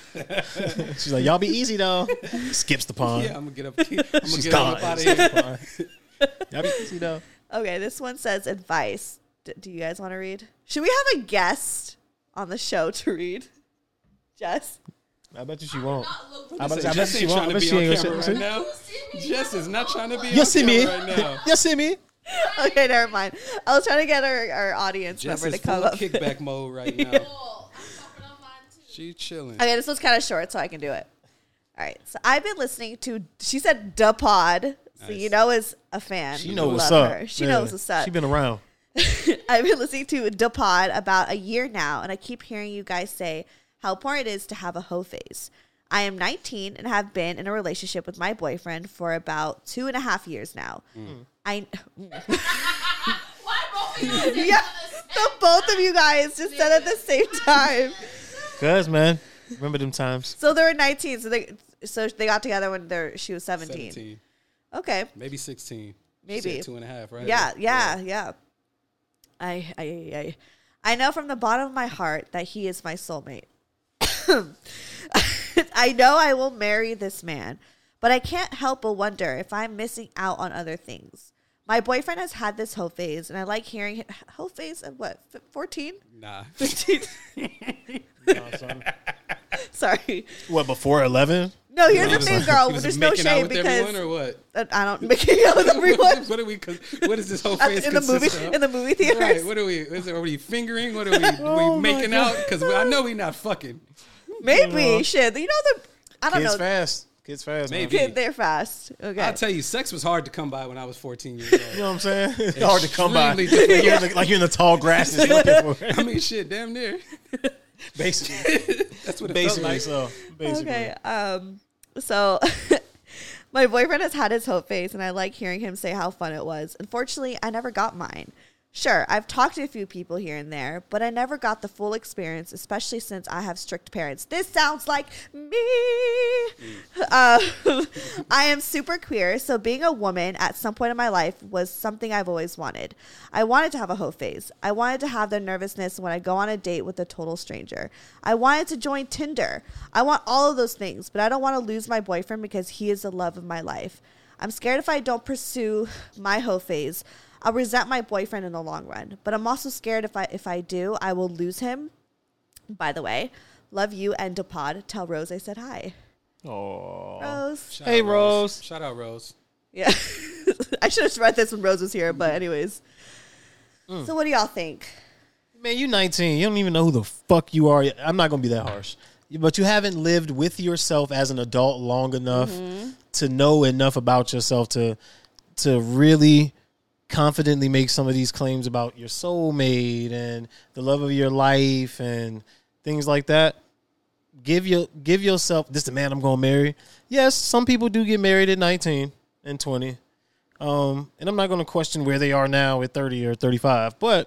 She's like, y'all be easy though. Skips the pond. Yeah, I'm going to get up, I'm gonna She's get gone. up out of Skips here. the pond. Y'all be easy though. Okay, this one says advice. D- do you guys want to read? Should we have a guest on the show to read? Jess. I bet you she won't. Not look I bet, I bet Jess she ain't won't. trying I to bet be she on ain't camera gonna right say. now. Jess is not trying to be You on see me? camera right now. You see me? Okay, never mind. I was trying to get our, our audience Jess member is to come full up. of kickback mode right now. Cool. I'm jumping on mine too. She chilling. Okay, this one's kind of short, so I can do it. All right, so I've been listening to. She said "Da Pod," so Nice. you know is a fan. She know Love what's up. her. She Yeah. knows what's up. She been around. I've been listening to Da Pod about a year now, and I keep hearing you guys say how important it is to have a hoe phase. I am nineteen and have been in a relationship with my boyfriend for about two and a half years now. I Why both of you did yeah, this? the both of you guys just said at the same time. Cause man, remember them times. So they were nineteen, so they so they got together when they're she was seventeen. seventeen. Okay, Maybe sixteen. She Maybe. said two and a half, right? yeah, yeah, yeah. I, I, I, I know from the bottom of my heart that he is my soulmate. I know I will marry this man, but I can't help but wonder if I'm missing out on other things. My boyfriend has had this hoe phase, and I like hearing it. Hoe phase at what, fourteen? Nah. fifteen? Sorry. What before eleven? No, here's He the was- thing, girl. he was There's no making out shame with everyone because or what? uh, I don't making out with everyone. what are we? What is this whole At- face in the movie, consist of? in the movie theaters. Right. What are we? Is it, are we fingering? What are we? Oh we my making God. out? Because I know we not fucking. Maybe shit. You know the I don't Kids know. fast. Kids fast. man. Maybe. Kid, they're fast. Okay. I'll tell you, sex was hard to come by when I was fourteen years old. You know what I'm saying? It's hard to come by. Extremely Like difficult. you're, in the, like you're in the tall grasses looking for it. I mean, shit, damn near. Basically, That's what it basically. felt like. So basically, Okay. Um. So, my boyfriend has had his hope phase, and I like hearing him say how fun it was. Unfortunately, I never got mine. Sure, I've talked to a few people here and there, but I never got the full experience, especially since I have strict parents. This sounds like me. Uh, I am super queer, so being a woman at some point in my life was something I've always wanted. I wanted to have a hoe phase. I wanted to have the nervousness when I go on a date with a total stranger. I wanted to join Tinder. I want all of those things, but I don't want to lose my boyfriend because he is the love of my life. I'm scared if I don't pursue my hoe phase, I'll resent my boyfriend in the long run. But I'm also scared if I if I do, I will lose him. By the way, love you and DePod. Tell Rose I said hi. oh, Rose. Shout Hey, out Rose. Shout out Rose. Yeah. I should have read this when Rose was here, but anyways. So what do y'all think? man, you nineteen. You don't even know who the fuck you are. I'm not gonna be that harsh, but you haven't lived with yourself as an adult long enough to know enough about yourself to to really confidently make some of these claims about your soulmate and the love of your life and things like that. give your give yourself this. The man I'm gonna marry. Yes, some people do get married at nineteen and twenty, um, and I'm not gonna question where they are now at thirty or thirty-five, but.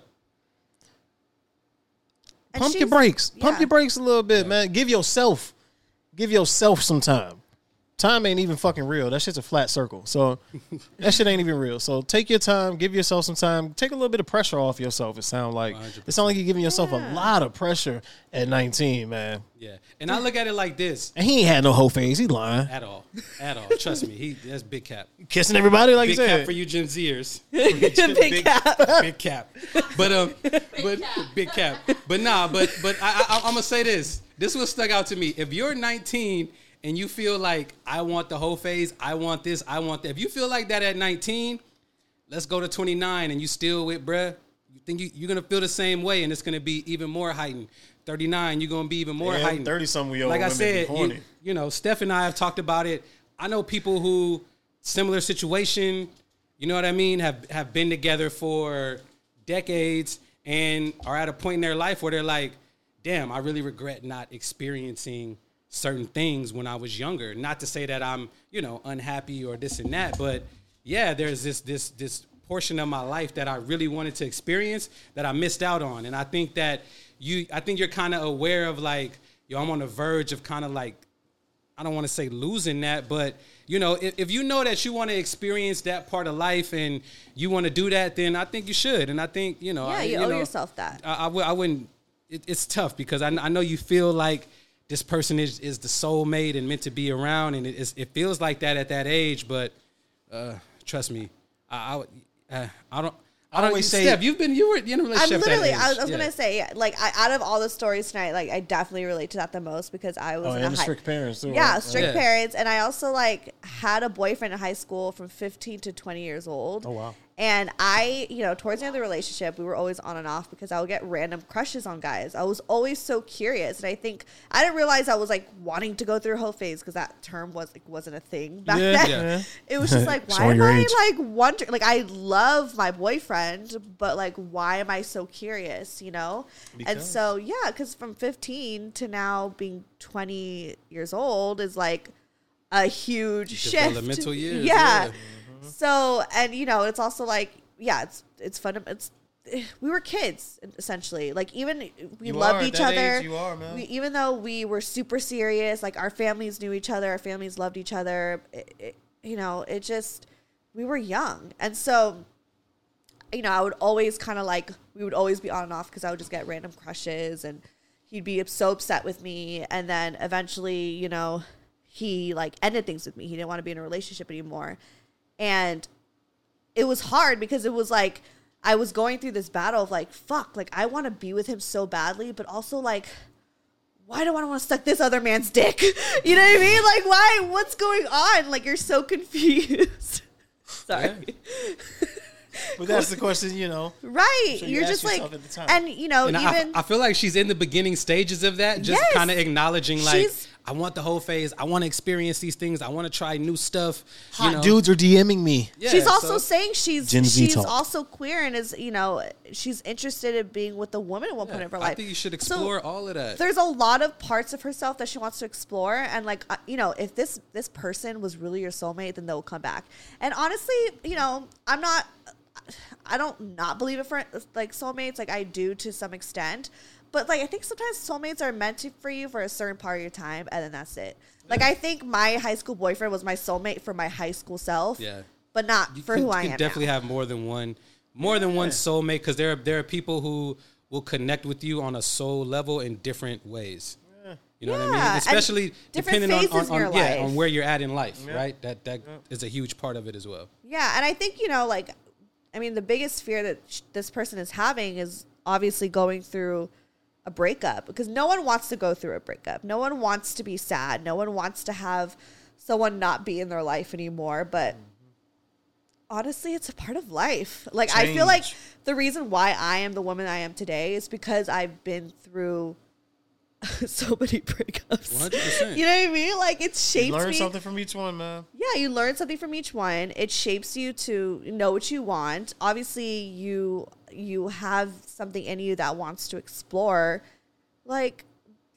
And Pump your she's- brakes. Pump yeah. your brakes a little bit, man. Give yourself, give yourself some time. Time ain't even fucking real. That shit's a flat circle. So that shit ain't even real. So take your time. Give yourself some time. Take a little bit of pressure off yourself. It sounds like one hundred percent. it sounds like you're giving yourself Yeah. a lot of pressure at nineteen, man. Yeah, and I look at it like this. And he ain't had no whole phase. He lying, At all, at all. Trust me, he that's big cap. kissing everybody like Big you cap said. for you Gen Zers. Big cap. Big cap. But um, but big cap. But nah, but but I, I I'm gonna say this. This was stuck out to me. If you're nineteen and you feel like I want the whole phase, I want this, I want that. If you feel like that at nineteen, let's go to twenty-nine and you still with bruh. You think you, you're gonna feel the same way, and it's gonna be even more heightened. thirty-nine, you're gonna be even more Yeah, heightened. thirty-something we old Like I women be said, horny. you, you know, Steph and I have talked about it. I know people who similar situation, you know what I mean, have have been together for decades and are at a point in their life where they're like, damn, I really regret not experiencing certain things when I was younger. Not to say that I'm, you know, unhappy or this and that, but yeah, there's this this this portion of my life that I really wanted to experience that I missed out on. And I think that you I think you're kind of aware of like, yo, I'm on the verge of kind of like, I don't want to say losing that, but you know, if, if you know that you want to experience that part of life and you want to do that, then I think you should. And I think, you know, Yeah, I, you, you owe know, yourself that. I, I, w- I wouldn't, it, it's tough because I, I know you feel like this person is, is the soulmate and meant to be around. And it, is, it feels like that at that age, but uh, trust me, I, I, uh, I don't, I don't always say- Steph, you've been, you were in a I'm relationship. at that literally. age. I was, I was Yeah. gonna say, like, I, out of all the stories tonight, like, I definitely relate to that the most because I was Oh, in and a the high, strict parents too. yeah, right? strict Yeah. parents, and I also like had a boyfriend in high school from fifteen to twenty years old. Oh, wow. And I, you know, towards the end of the relationship, we were always on and off because I would get random crushes on guys. I was always so curious, and I think I didn't realize I was like wanting to go through a whole phase because that term was like wasn't a thing back Yeah, then. yeah. It was just like, why Showing am your I age. like wondering? Like, I love my boyfriend, but like, why am I so curious? You know? And Because. so, yeah, because from fifteen to now being twenty years old is like a huge shift. Developmental years, yeah. yeah. So, and you know, it's also like, yeah, it's it's fun. It's we were kids essentially. Like, even we You loved are, at each that other. age, you are, man. We, even though we were super serious, like our families knew each other, our families loved each other. It, it, you know, it just we were young, and so you know, I would always kind of like we would always be on and off because I would just get random crushes, and he'd be so upset with me, and then eventually, you know, he like ended things with me. He didn't want to be in a relationship anymore, and it was hard because it was like I was going through this battle of like, fuck, like I want to be with him so badly, but also like, why do I want to suck this other man's dick? You know what I mean? Like, why? What's going on? Like, you're so confused. Sorry. But that's the question, you know. Right. So you You're ask just like, yourself at the time. and you know, And I, even I feel like she's in the beginning stages of that, just Yes. kind of acknowledging like, She's- I want the whole phase. I want to experience these things. I want to try new stuff. Hot you know? dudes are DMing me. Yeah, she's also so- saying she's Gen Z she's talk. also queer and is, you know, she's interested in being with a woman at one point Yeah, of her I life. think you should So explore all of that. there's a lot of parts of herself that she wants to explore, and like uh, you know, if this this person was really your soulmate, then they'll come back. And honestly, you know, I'm not, I don't not believe in friend, like soulmates, like I do to some extent, but like I think sometimes soulmates are meant to, for you for a certain part of your time, and then that's it. Like I think my high school boyfriend was my soulmate for my high school self, Yeah. but not You for can, who I can am. definitely now. have more than one, more than one soulmate, because there are there are people who will connect with you on a soul level in different ways. You know what I Yeah, mean? and Especially different depending on, phases on, in on your yeah life. on where you're at in life, right? That that is a huge part of it as well. Yeah, and I think, you know, like, I mean, the biggest fear that sh- this person is having is obviously going through a breakup, because no one wants to go through a breakup. No one wants to be sad. No one wants to have someone not be in their life anymore. But honestly, it's a part of life. Like, I feel like Change. the reason why I am the woman I am today is because I've been through so many breakups. one hundred percent. You know what I mean? Like, it shaped You learn me. something from each one, man. Yeah, you learn something from each one. It shapes you to know what you want. Obviously, you you have something in you that wants to explore. Like,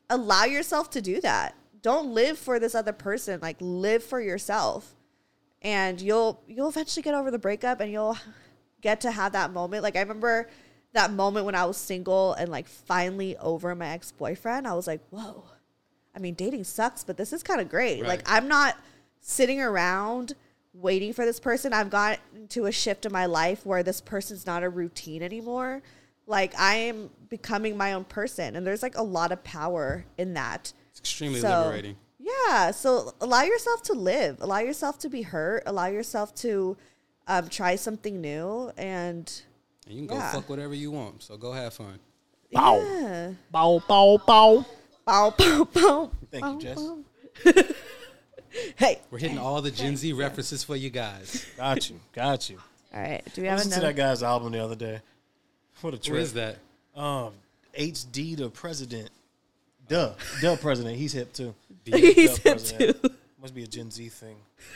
allow yourself to do that. Don't live for this other person. Like, live for yourself. And you'll you'll eventually get over the breakup and you'll get to have that moment. Like, I remember that moment when I was single and, like, finally over my ex-boyfriend. I was like, whoa. I mean, dating sucks, but this is kind of great. Right. Like, I'm not sitting around waiting for this person. I've gotten to a shift in my life where this person's not a routine anymore. Like, I am becoming my own person. And there's, like, a lot of power in that. It's extremely So, liberating. Yeah. So allow yourself to live. Allow yourself to be hurt. Allow yourself to um, try something new. And And you can go yeah. fuck whatever you want. So go have fun. Bow. yeah. Bow, bow, bow. Bow, bow, bow. Thank bow, you, Jess. bow. Hey. We're hitting all the Gen Z references for you guys. Got you. Got you. All right. Do we I have listened to another? that guy's album the other day. What a Who trip. is that? Um, H D the president. Duh. Duh president. He's hip too. He's Duh hip president. too. Must be a Gen Z thing.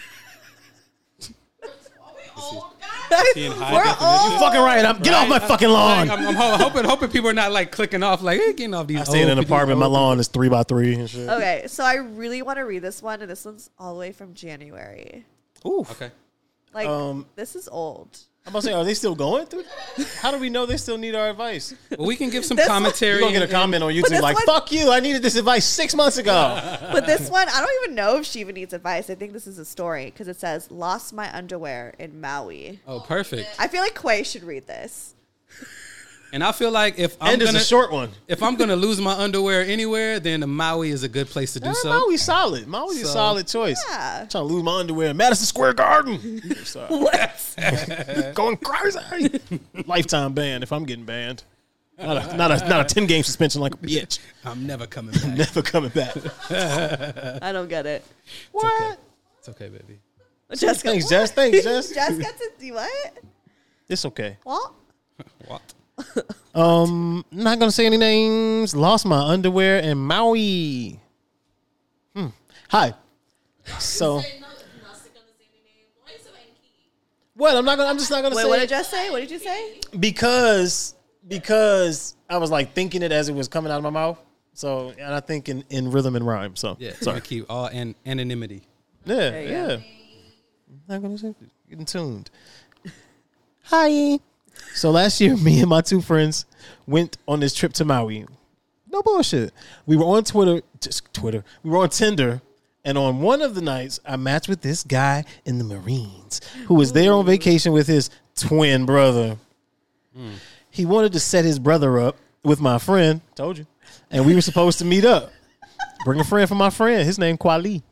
Being high We're definition. old. You fucking right. I'm get off my fucking lawn. Like, I'm, I'm ho- hoping, hoping people are not like clicking off, like, hey, getting off these. I stay in old- an apartment. My these old- lawn is three by three and shit. Okay. So I really want to read this one. And this one's all the way from January. Ooh. Okay. Like, Um, this is old. I'm about to say, are they still going through? How do we know they still need our advice? Well, we can give some This one- commentary. You're gonna get a and- comment on this YouTube like, one- "Fuck you! I needed this advice six months ago." But this one, I don't even know if she even needs advice. I think this is a story because it says, lost my underwear in Maui. Oh, perfect. I feel like Quay should read this. And I feel like if I'm And it's gonna a short one. if I'm gonna lose my underwear anywhere, then the Maui is a good place to do Yeah, so. Maui's solid. Maui's a So- solid choice. Yeah. I'm trying to lose my underwear in Madison Square Garden. Sorry. Going crazy. Lifetime ban if I'm getting banned. Not a, not a, not a ten game suspension like a bitch. I'm never coming back. Never coming back. I don't get it. What? It's okay, baby. Jessica, Thanks, Jess. Thanks, Jess. Jess gets to do what? It's okay. What? What? Um, not gonna say any names. Lost my underwear in Maui. Hmm. Hi. So what? I'm not gonna. I'm just not gonna Wait, say what it did Jess say? What did you say? because because I was like thinking it as it was coming out of my mouth. So and I think in, in rhythm and rhyme. So Yeah. sorry. Sorry. Keep all an- anonymity. Yeah, you yeah. go. Not gonna say getting tuned. Hi. So last year, me and my two friends went on this trip to Maui. No bullshit. We were on Twitter, just Twitter. We were on Tinder, and on one of the nights, I matched with this guy in the Marines who was there on vacation with his twin brother. He wanted to set his brother up with my friend. Told you, and we were supposed to meet up. Bring a friend for my friend. His name Kwali.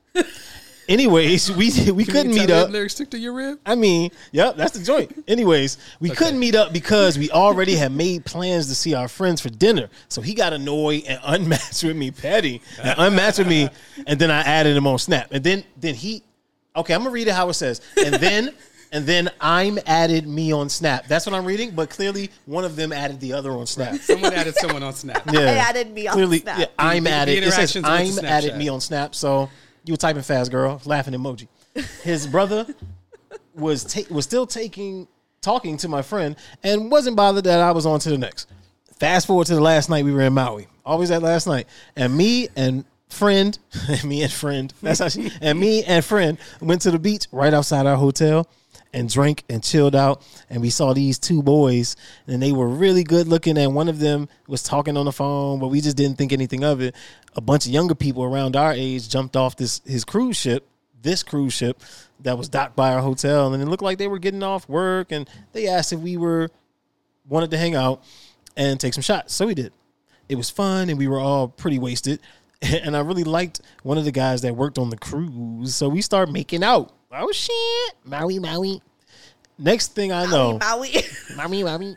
Anyways, we we couldn't meet up. Lyrics stick to your rib. I mean, yep, that's the joint. Anyways, we Okay. couldn't meet up because we already had made plans to see our friends for dinner. So he got annoyed and unmatched with me, petty, and unmatched with me, and then I added him on Snap. And then then he, okay, I'm gonna read it how it says. And then and then I'm added me on Snap. That's what I'm reading. But clearly, one of them added the other on Snap. Someone added someone on Snap. Yeah, I added me on clearly, Snap. yeah, I'm The- the added. It says interactions with I'm the added Snapchat. me on Snap. So you were typing fast, girl. Laughing emoji. His brother was ta- was still taking talking to my friend and wasn't bothered that I was on to the next. Fast forward to the last night we were in Maui. Always that last night, and me and friend, me and friend. That's how she. And me and friend went to the beach right outside our hotel. And drank and chilled out, and we saw these two boys, and they were really good looking. And one of them was talking on the phone, but we just didn't think anything of it. A bunch of younger people around our age jumped off this his cruise ship, this cruise ship that was docked by our hotel, and it looked like they were getting off work. And they asked if we were wanted to hang out and take some shots, so we did. It was fun, and we were all pretty wasted. And I really liked one of the guys that worked on the cruise, so we started making out. Oh shit, Maui, Maui. Next thing I know, Maui. Maui, Maui.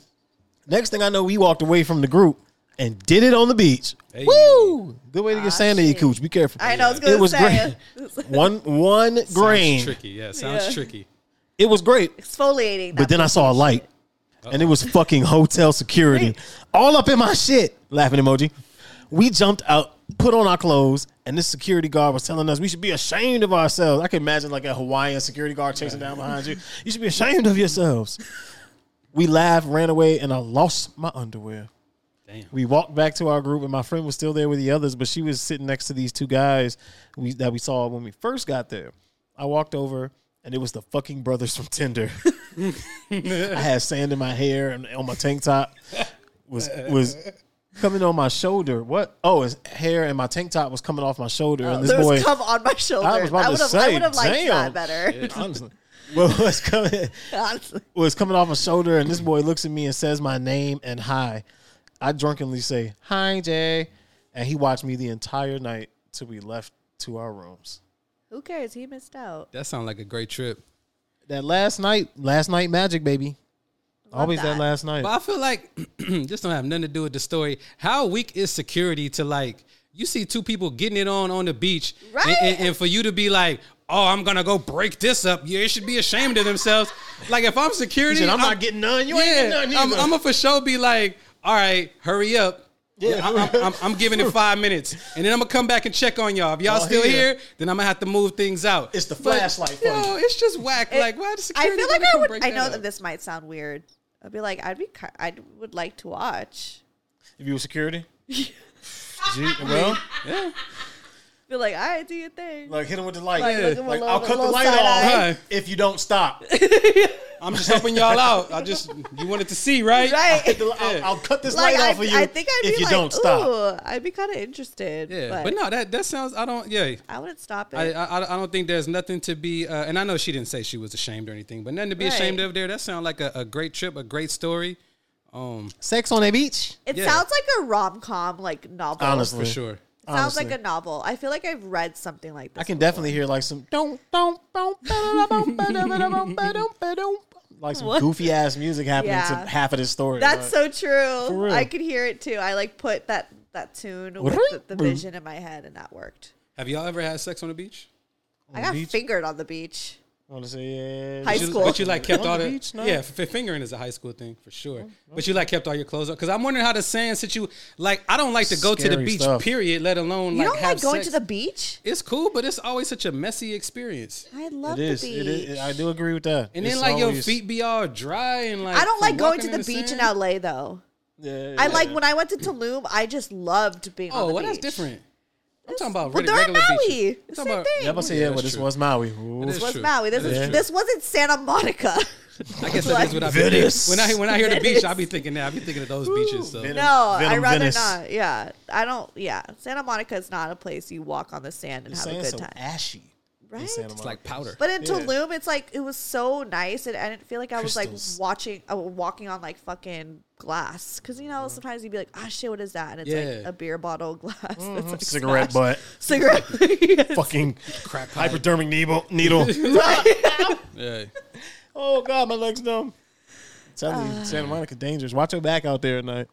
Next thing I know, we walked away from the group and did it on the beach. Hey. Woo! Good way to Ah, get sand in your shit. cooch. Be careful. I know. I was gonna It was say. One one grain. Sounds tricky. Yeah, sounds Yeah. tricky. It was great. Exfoliating. But then I saw a light, and it was fucking hotel security, all up in my shit. Laughing emoji. We jumped out, put on our clothes, and this security guard was telling us we should be ashamed of ourselves. I can imagine like a Hawaiian security guard chasing down behind you. You should be ashamed of yourselves. We laughed, ran away, and I lost my underwear. Damn. We walked back to our group, and my friend was still there with the others, but she was sitting next to these two guys we, that we saw when we first got there. I walked over, and it was the fucking brothers from Tinder. I had sand in my hair and on my tank top. Was was coming on my shoulder. What? Oh, his hair and my tank top was coming off my shoulder. Oh, and this there boy, was come on my shoulder. I was about I to would have, say, I would have liked damn. that better. honestly, well, was coming Honestly. was coming off my shoulder, and this boy looks at me and says my name and hi. I drunkenly say hi, Jay, and he watched me the entire night till we left to our rooms. Who cares? He missed out. That sounds like a great trip. That last night, last night magic, baby. Always that. that. last night. But I feel like just don't have nothing to do with the story. How weak is security to like you see two people getting it on on the beach, Right. and, and, and for you to be like, oh, I'm gonna go break this up. Yeah, they should be ashamed of themselves. Like if I'm security, He said, I'm not getting none. You ain't yeah, getting none I'm, either. I'm gonna for sure be like, all right, hurry up. Yeah. I'm, I'm, I'm, I'm giving it five minutes, and then I'm gonna come back and check on y'all. If y'all Y'all still here. here, then I'm gonna have to move things out. It's the But, flashlight for Yo, you. it's just whack. It- like, why the I security? feel like gotta I come would. break I know up? that this might sound weird. I'd be like, I'd be. ki- I would like to watch. If you were security, Gee, well, Yeah. Be like, all right, do your thing. like hit him with the light. Like, look at my Like, little- I'll cut the little light side off eye. if you don't stop. I'm just helping y'all out. I just you wanted to see, right? Right. Hit the- I'll, I'll cut this Like, light I, off of you I think I'd if be you like, don't stop. ooh, I'd be kind of interested. Yeah, but, but no, that that sounds. I don't. Yeah, I wouldn't stop it. I, I I don't think there's nothing to be. Uh, and I know she didn't say she was ashamed or anything, but nothing to be Right. ashamed of there. That sounds like a, a great trip, a great story. Um, Sex on a beach. it yeah. sounds like a rom com, like novel. Honestly. for sure. It sounds honestly. like a novel. I feel like I've read something like this. I can before. definitely hear like some don't don't don't ba-da-da-bum, ba-da-da-bum, ba-dum, ba-dum. Like some What? goofy ass music happening Yeah. to half of this story. That's Like, so true. For real. I could hear it too. I like put that that tune with the, the vision in my head, and that worked. Have y'all ever had sex on the beach? I got beach? fingered on the beach. I want to say yeah. High But you, school. but you like kept On all the the beach? No. yeah. F- fingering is a high school thing for sure. But you like kept all your clothes up because I'm wondering how the sand situ. Like I don't like to go to the Scary beach. stuff. Period. Let alone You like don't have like going sex. to the beach? It's cool, but it's always such a messy experience. I love It is. the beach. It is. I do agree with that. And It's then like your always- feet be all dry and like. I don't from like going to walking the in beach in sand. L A though. Yeah, I yeah. like when I went to Tulum. I just loved being on Oh, the well, beach. that's different. I'm talking about Well, reg- they're regular Maui. beaches. The I'm same talking thing. Yeah, I'm gonna say yeah, that's but this true. was Maui. Ooh. It is This was true. Maui. This, That is, is true. this wasn't Santa Monica. I guess that is what I be Venice. thinking. When I when I hear the Venice. beach, I be thinking that. I be thinking of those beaches. So Venice. No, I'd Venom rather Venice. not. Yeah, I don't. Yeah, Santa Monica is not a place you walk on the sand and The have a sand's good so time, ashy. in right? Santa it's Monica. like powder. But in Yeah. Tulum, it's like it was so nice, and I didn't feel like I was Crystals. like watching, uh, walking on like fucking glass. Because you know, sometimes you'd be like, "Ah, shit, what is that?" And it's like Yeah. a beer bottle glass. That's like cigarette smashed. butt, cigarette. Yes. fucking Crack pipe. hypodermic needle. needle. Yeah. Oh god, my leg's numb. Tell you, Santa Monica dangerous. Watch your back out there at night.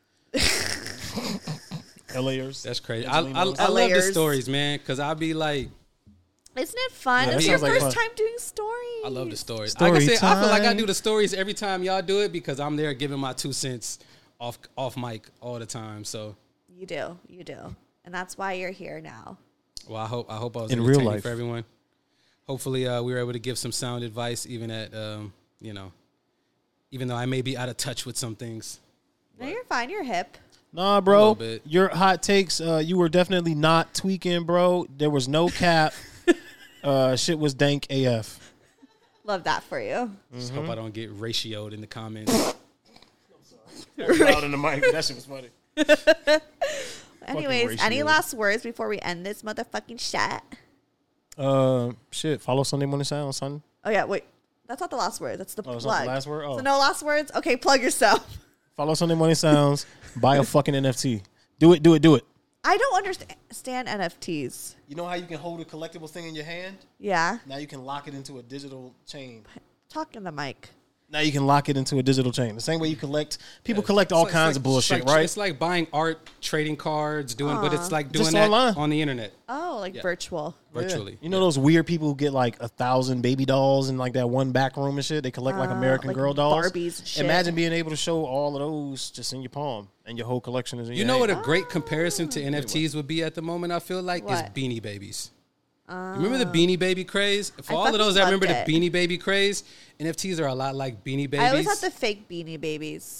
LAers. That's crazy. I, I, I Angelinos. love the Layers. stories, man, because I'll be like, Isn't it fun? Yeah, It's that your sounds like first fun. time doing stories. I love the stories. Story like I said, I feel like I time. do the stories every time y'all do it because I'm there giving my two cents off off mic all the time. So, You do, you do, and that's why you're here now. well, I hope I hope I was In real entertaining life. for everyone. Hopefully, uh, we were able to give some sound advice, even at um, you know, even though I may be out of touch with some things. No, you're fine. You're hip. Nah, A bro. little bit. Your hot takes. Uh, you were definitely not tweaking, bro. There was no cap. uh, shit was dank A F. Love that for you. Just Mm-hmm. hope I don't get ratioed in the comments. Loud in the mic. That shit was funny. Anyways, any ratio. last words before we end this motherfucking chat? Uh, shit. Follow Sunday Morning Sound, son. Oh yeah, wait. That's not the last word. That's the Oh, it's plug. not the last word? Oh. So no last words. Okay, plug yourself. Follow Sunday Morning Sounds. Buy a fucking N F T. Do it. Do it. Do it. I don't understand N F Ts. You know how you can hold a collectible thing in your hand? Yeah, Now you can lock it into a digital chain. talk in the mic. Now you can lock it into a digital chain. The same way you collect. People collect It's all like- kinds it's of like- bullshit, it's like- right? It's like buying art, trading cards, doing, but it's like doing Just that online. on the internet Oh, like Yeah. virtual. virtually. You know those weird people who get like a thousand baby dolls in like that one back room and shit? They collect like Uh, American like Girl dolls. Barbies and shit. Imagine being able to show all of those just in your palm and your whole collection is in You your know what hand. a great comparison to N F Ts would be at the moment, I feel like, What? is Beanie Babies. Remember the Beanie Baby craze? For I all of those that fucking remember loved the it. Beanie Baby craze, N F Ts are a lot like Beanie Babies. I always had the fake Beanie Babies.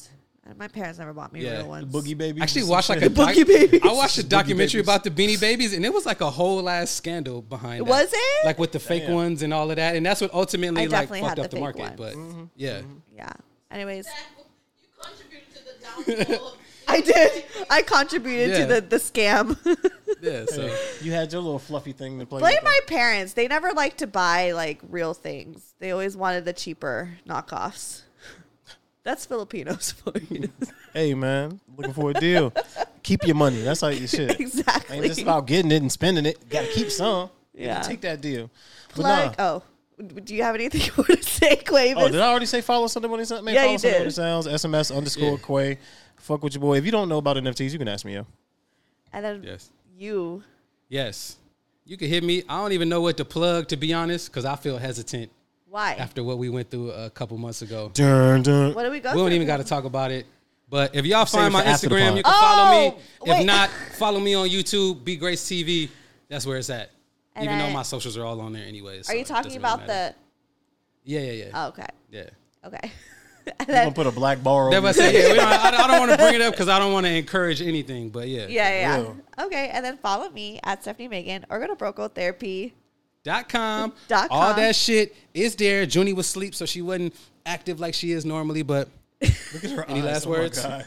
My parents never bought me Yeah. real ones. Boogie baby. I actually watched like a Boogie doc- Babies. I watched a Boogie documentary Babies. about the Beanie Babies, and it was like a whole ass scandal behind. Was that. it? Like with the fake Damn. ones and all of that, and that's what ultimately I like definitely fucked had up the the, fake market. ones. But Mm-hmm. yeah, Yeah. Anyways, You contributed to the downfall of I did. I contributed Yeah. to the, the scam. yeah. So You had your little fluffy thing to play Blame with. my parents. They never liked to buy like real things. They always wanted the cheaper knockoffs. That's Filipinos for you. Hey man, looking for a deal. Keep your money. That's how you shit. Exactly. Ain't just about getting it and spending it. Got to keep some. Yeah. Take that deal. But Plug. nah. Oh, do you have anything you want to say, Quavis? Oh, did I already say follow something when it sounds? Man, Yeah, follow you something did. when it sounds. S M S underscore Yeah. Quay. Fuck with your boy. If you don't know about N F Ts, you can ask me, yo. And then yes, you. yes, you can hit me. I don't even know what to plug, to be honest, because I feel hesitant Why? after what we went through a couple months ago. Dun, dun. What do we go We don't through? even got to talk about it. But if y'all Save find it my for after the Instagram, pod. you can follow me. Oh, If wait. not, follow me on YouTube, Be Grace T V. That's where it's at. And Even though then- my socials are all on there anyways. Are you talking about the? Yeah, yeah, yeah. Oh, okay. Yeah. Okay. and I'm then, gonna put a black bar That's over. what I your say. Yeah, we don't, I, I don't want to bring it up because I don't want to encourage anything. But yeah. yeah, yeah, real. yeah. Okay, and then follow me at Stephanie Megan or go to Broco Therapy. Dot com. Dot All com. that shit is there. Junie was asleep, so she wasn't active like she is normally. But Look at her Any eyes. last Oh my words? God.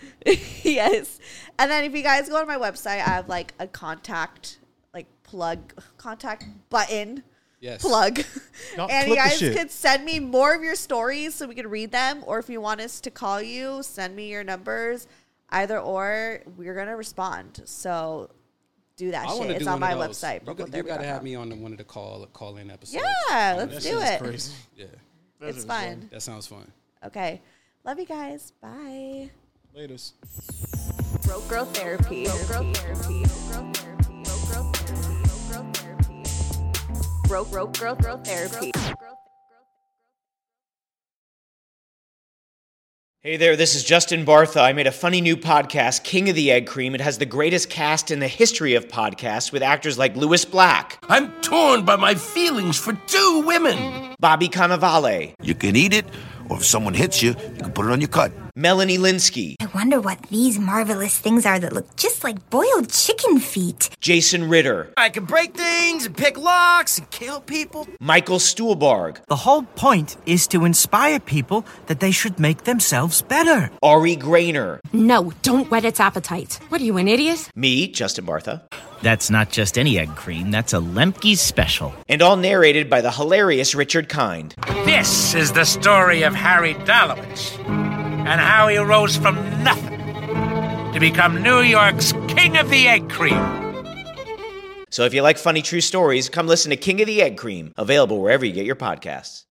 Yes. And then if you guys go on my website, I have like a contact, like plug, contact button. yes. Plug. Y'all And you clip the guys shit. could send me more of your stories so we can read them. Or if you want us to call you, send me your numbers. Either or, we're going to respond. So do that I want shit. to It's do on one my of those. website. You, got, you got to have me on the, one of the call call in episodes. Yeah, That let's shit do is it. crazy. Yeah. It's fun. That sounds fun. Okay. Love you guys. Bye. Latest. Broke Girl Therapy. Broke Girl Therapy. Broke Girl Therapy. Broke Broke Girl Girl Therapy. Hey there, this is Justin Bartha. I made a funny new podcast, King of the Egg Cream. It has the greatest cast in the history of podcasts with actors like Louis Black, I'm torn by my feelings for two women. Bobby Cannavale, You can eat it, or if someone hits you, you can put it on your cut. Melanie Linsky, I wonder what these marvelous things are that look just like boiled chicken feet. Jason Ritter, I can break things and pick locks and kill people. Michael Stuhlbarg, The whole point is to inspire people that they should make themselves better. Ari Grainer, No, don't whet its appetite. What are you, an idiot? me, Justin Bartha, That's not just any egg cream, that's a Lemke's special. and all narrated by the hilarious Richard Kind. This is the story of Harry Dalowitz and how he rose from nothing to become New York's King of the Egg Cream. So if you like funny true stories, come listen to King of the Egg Cream, available wherever you get your podcasts.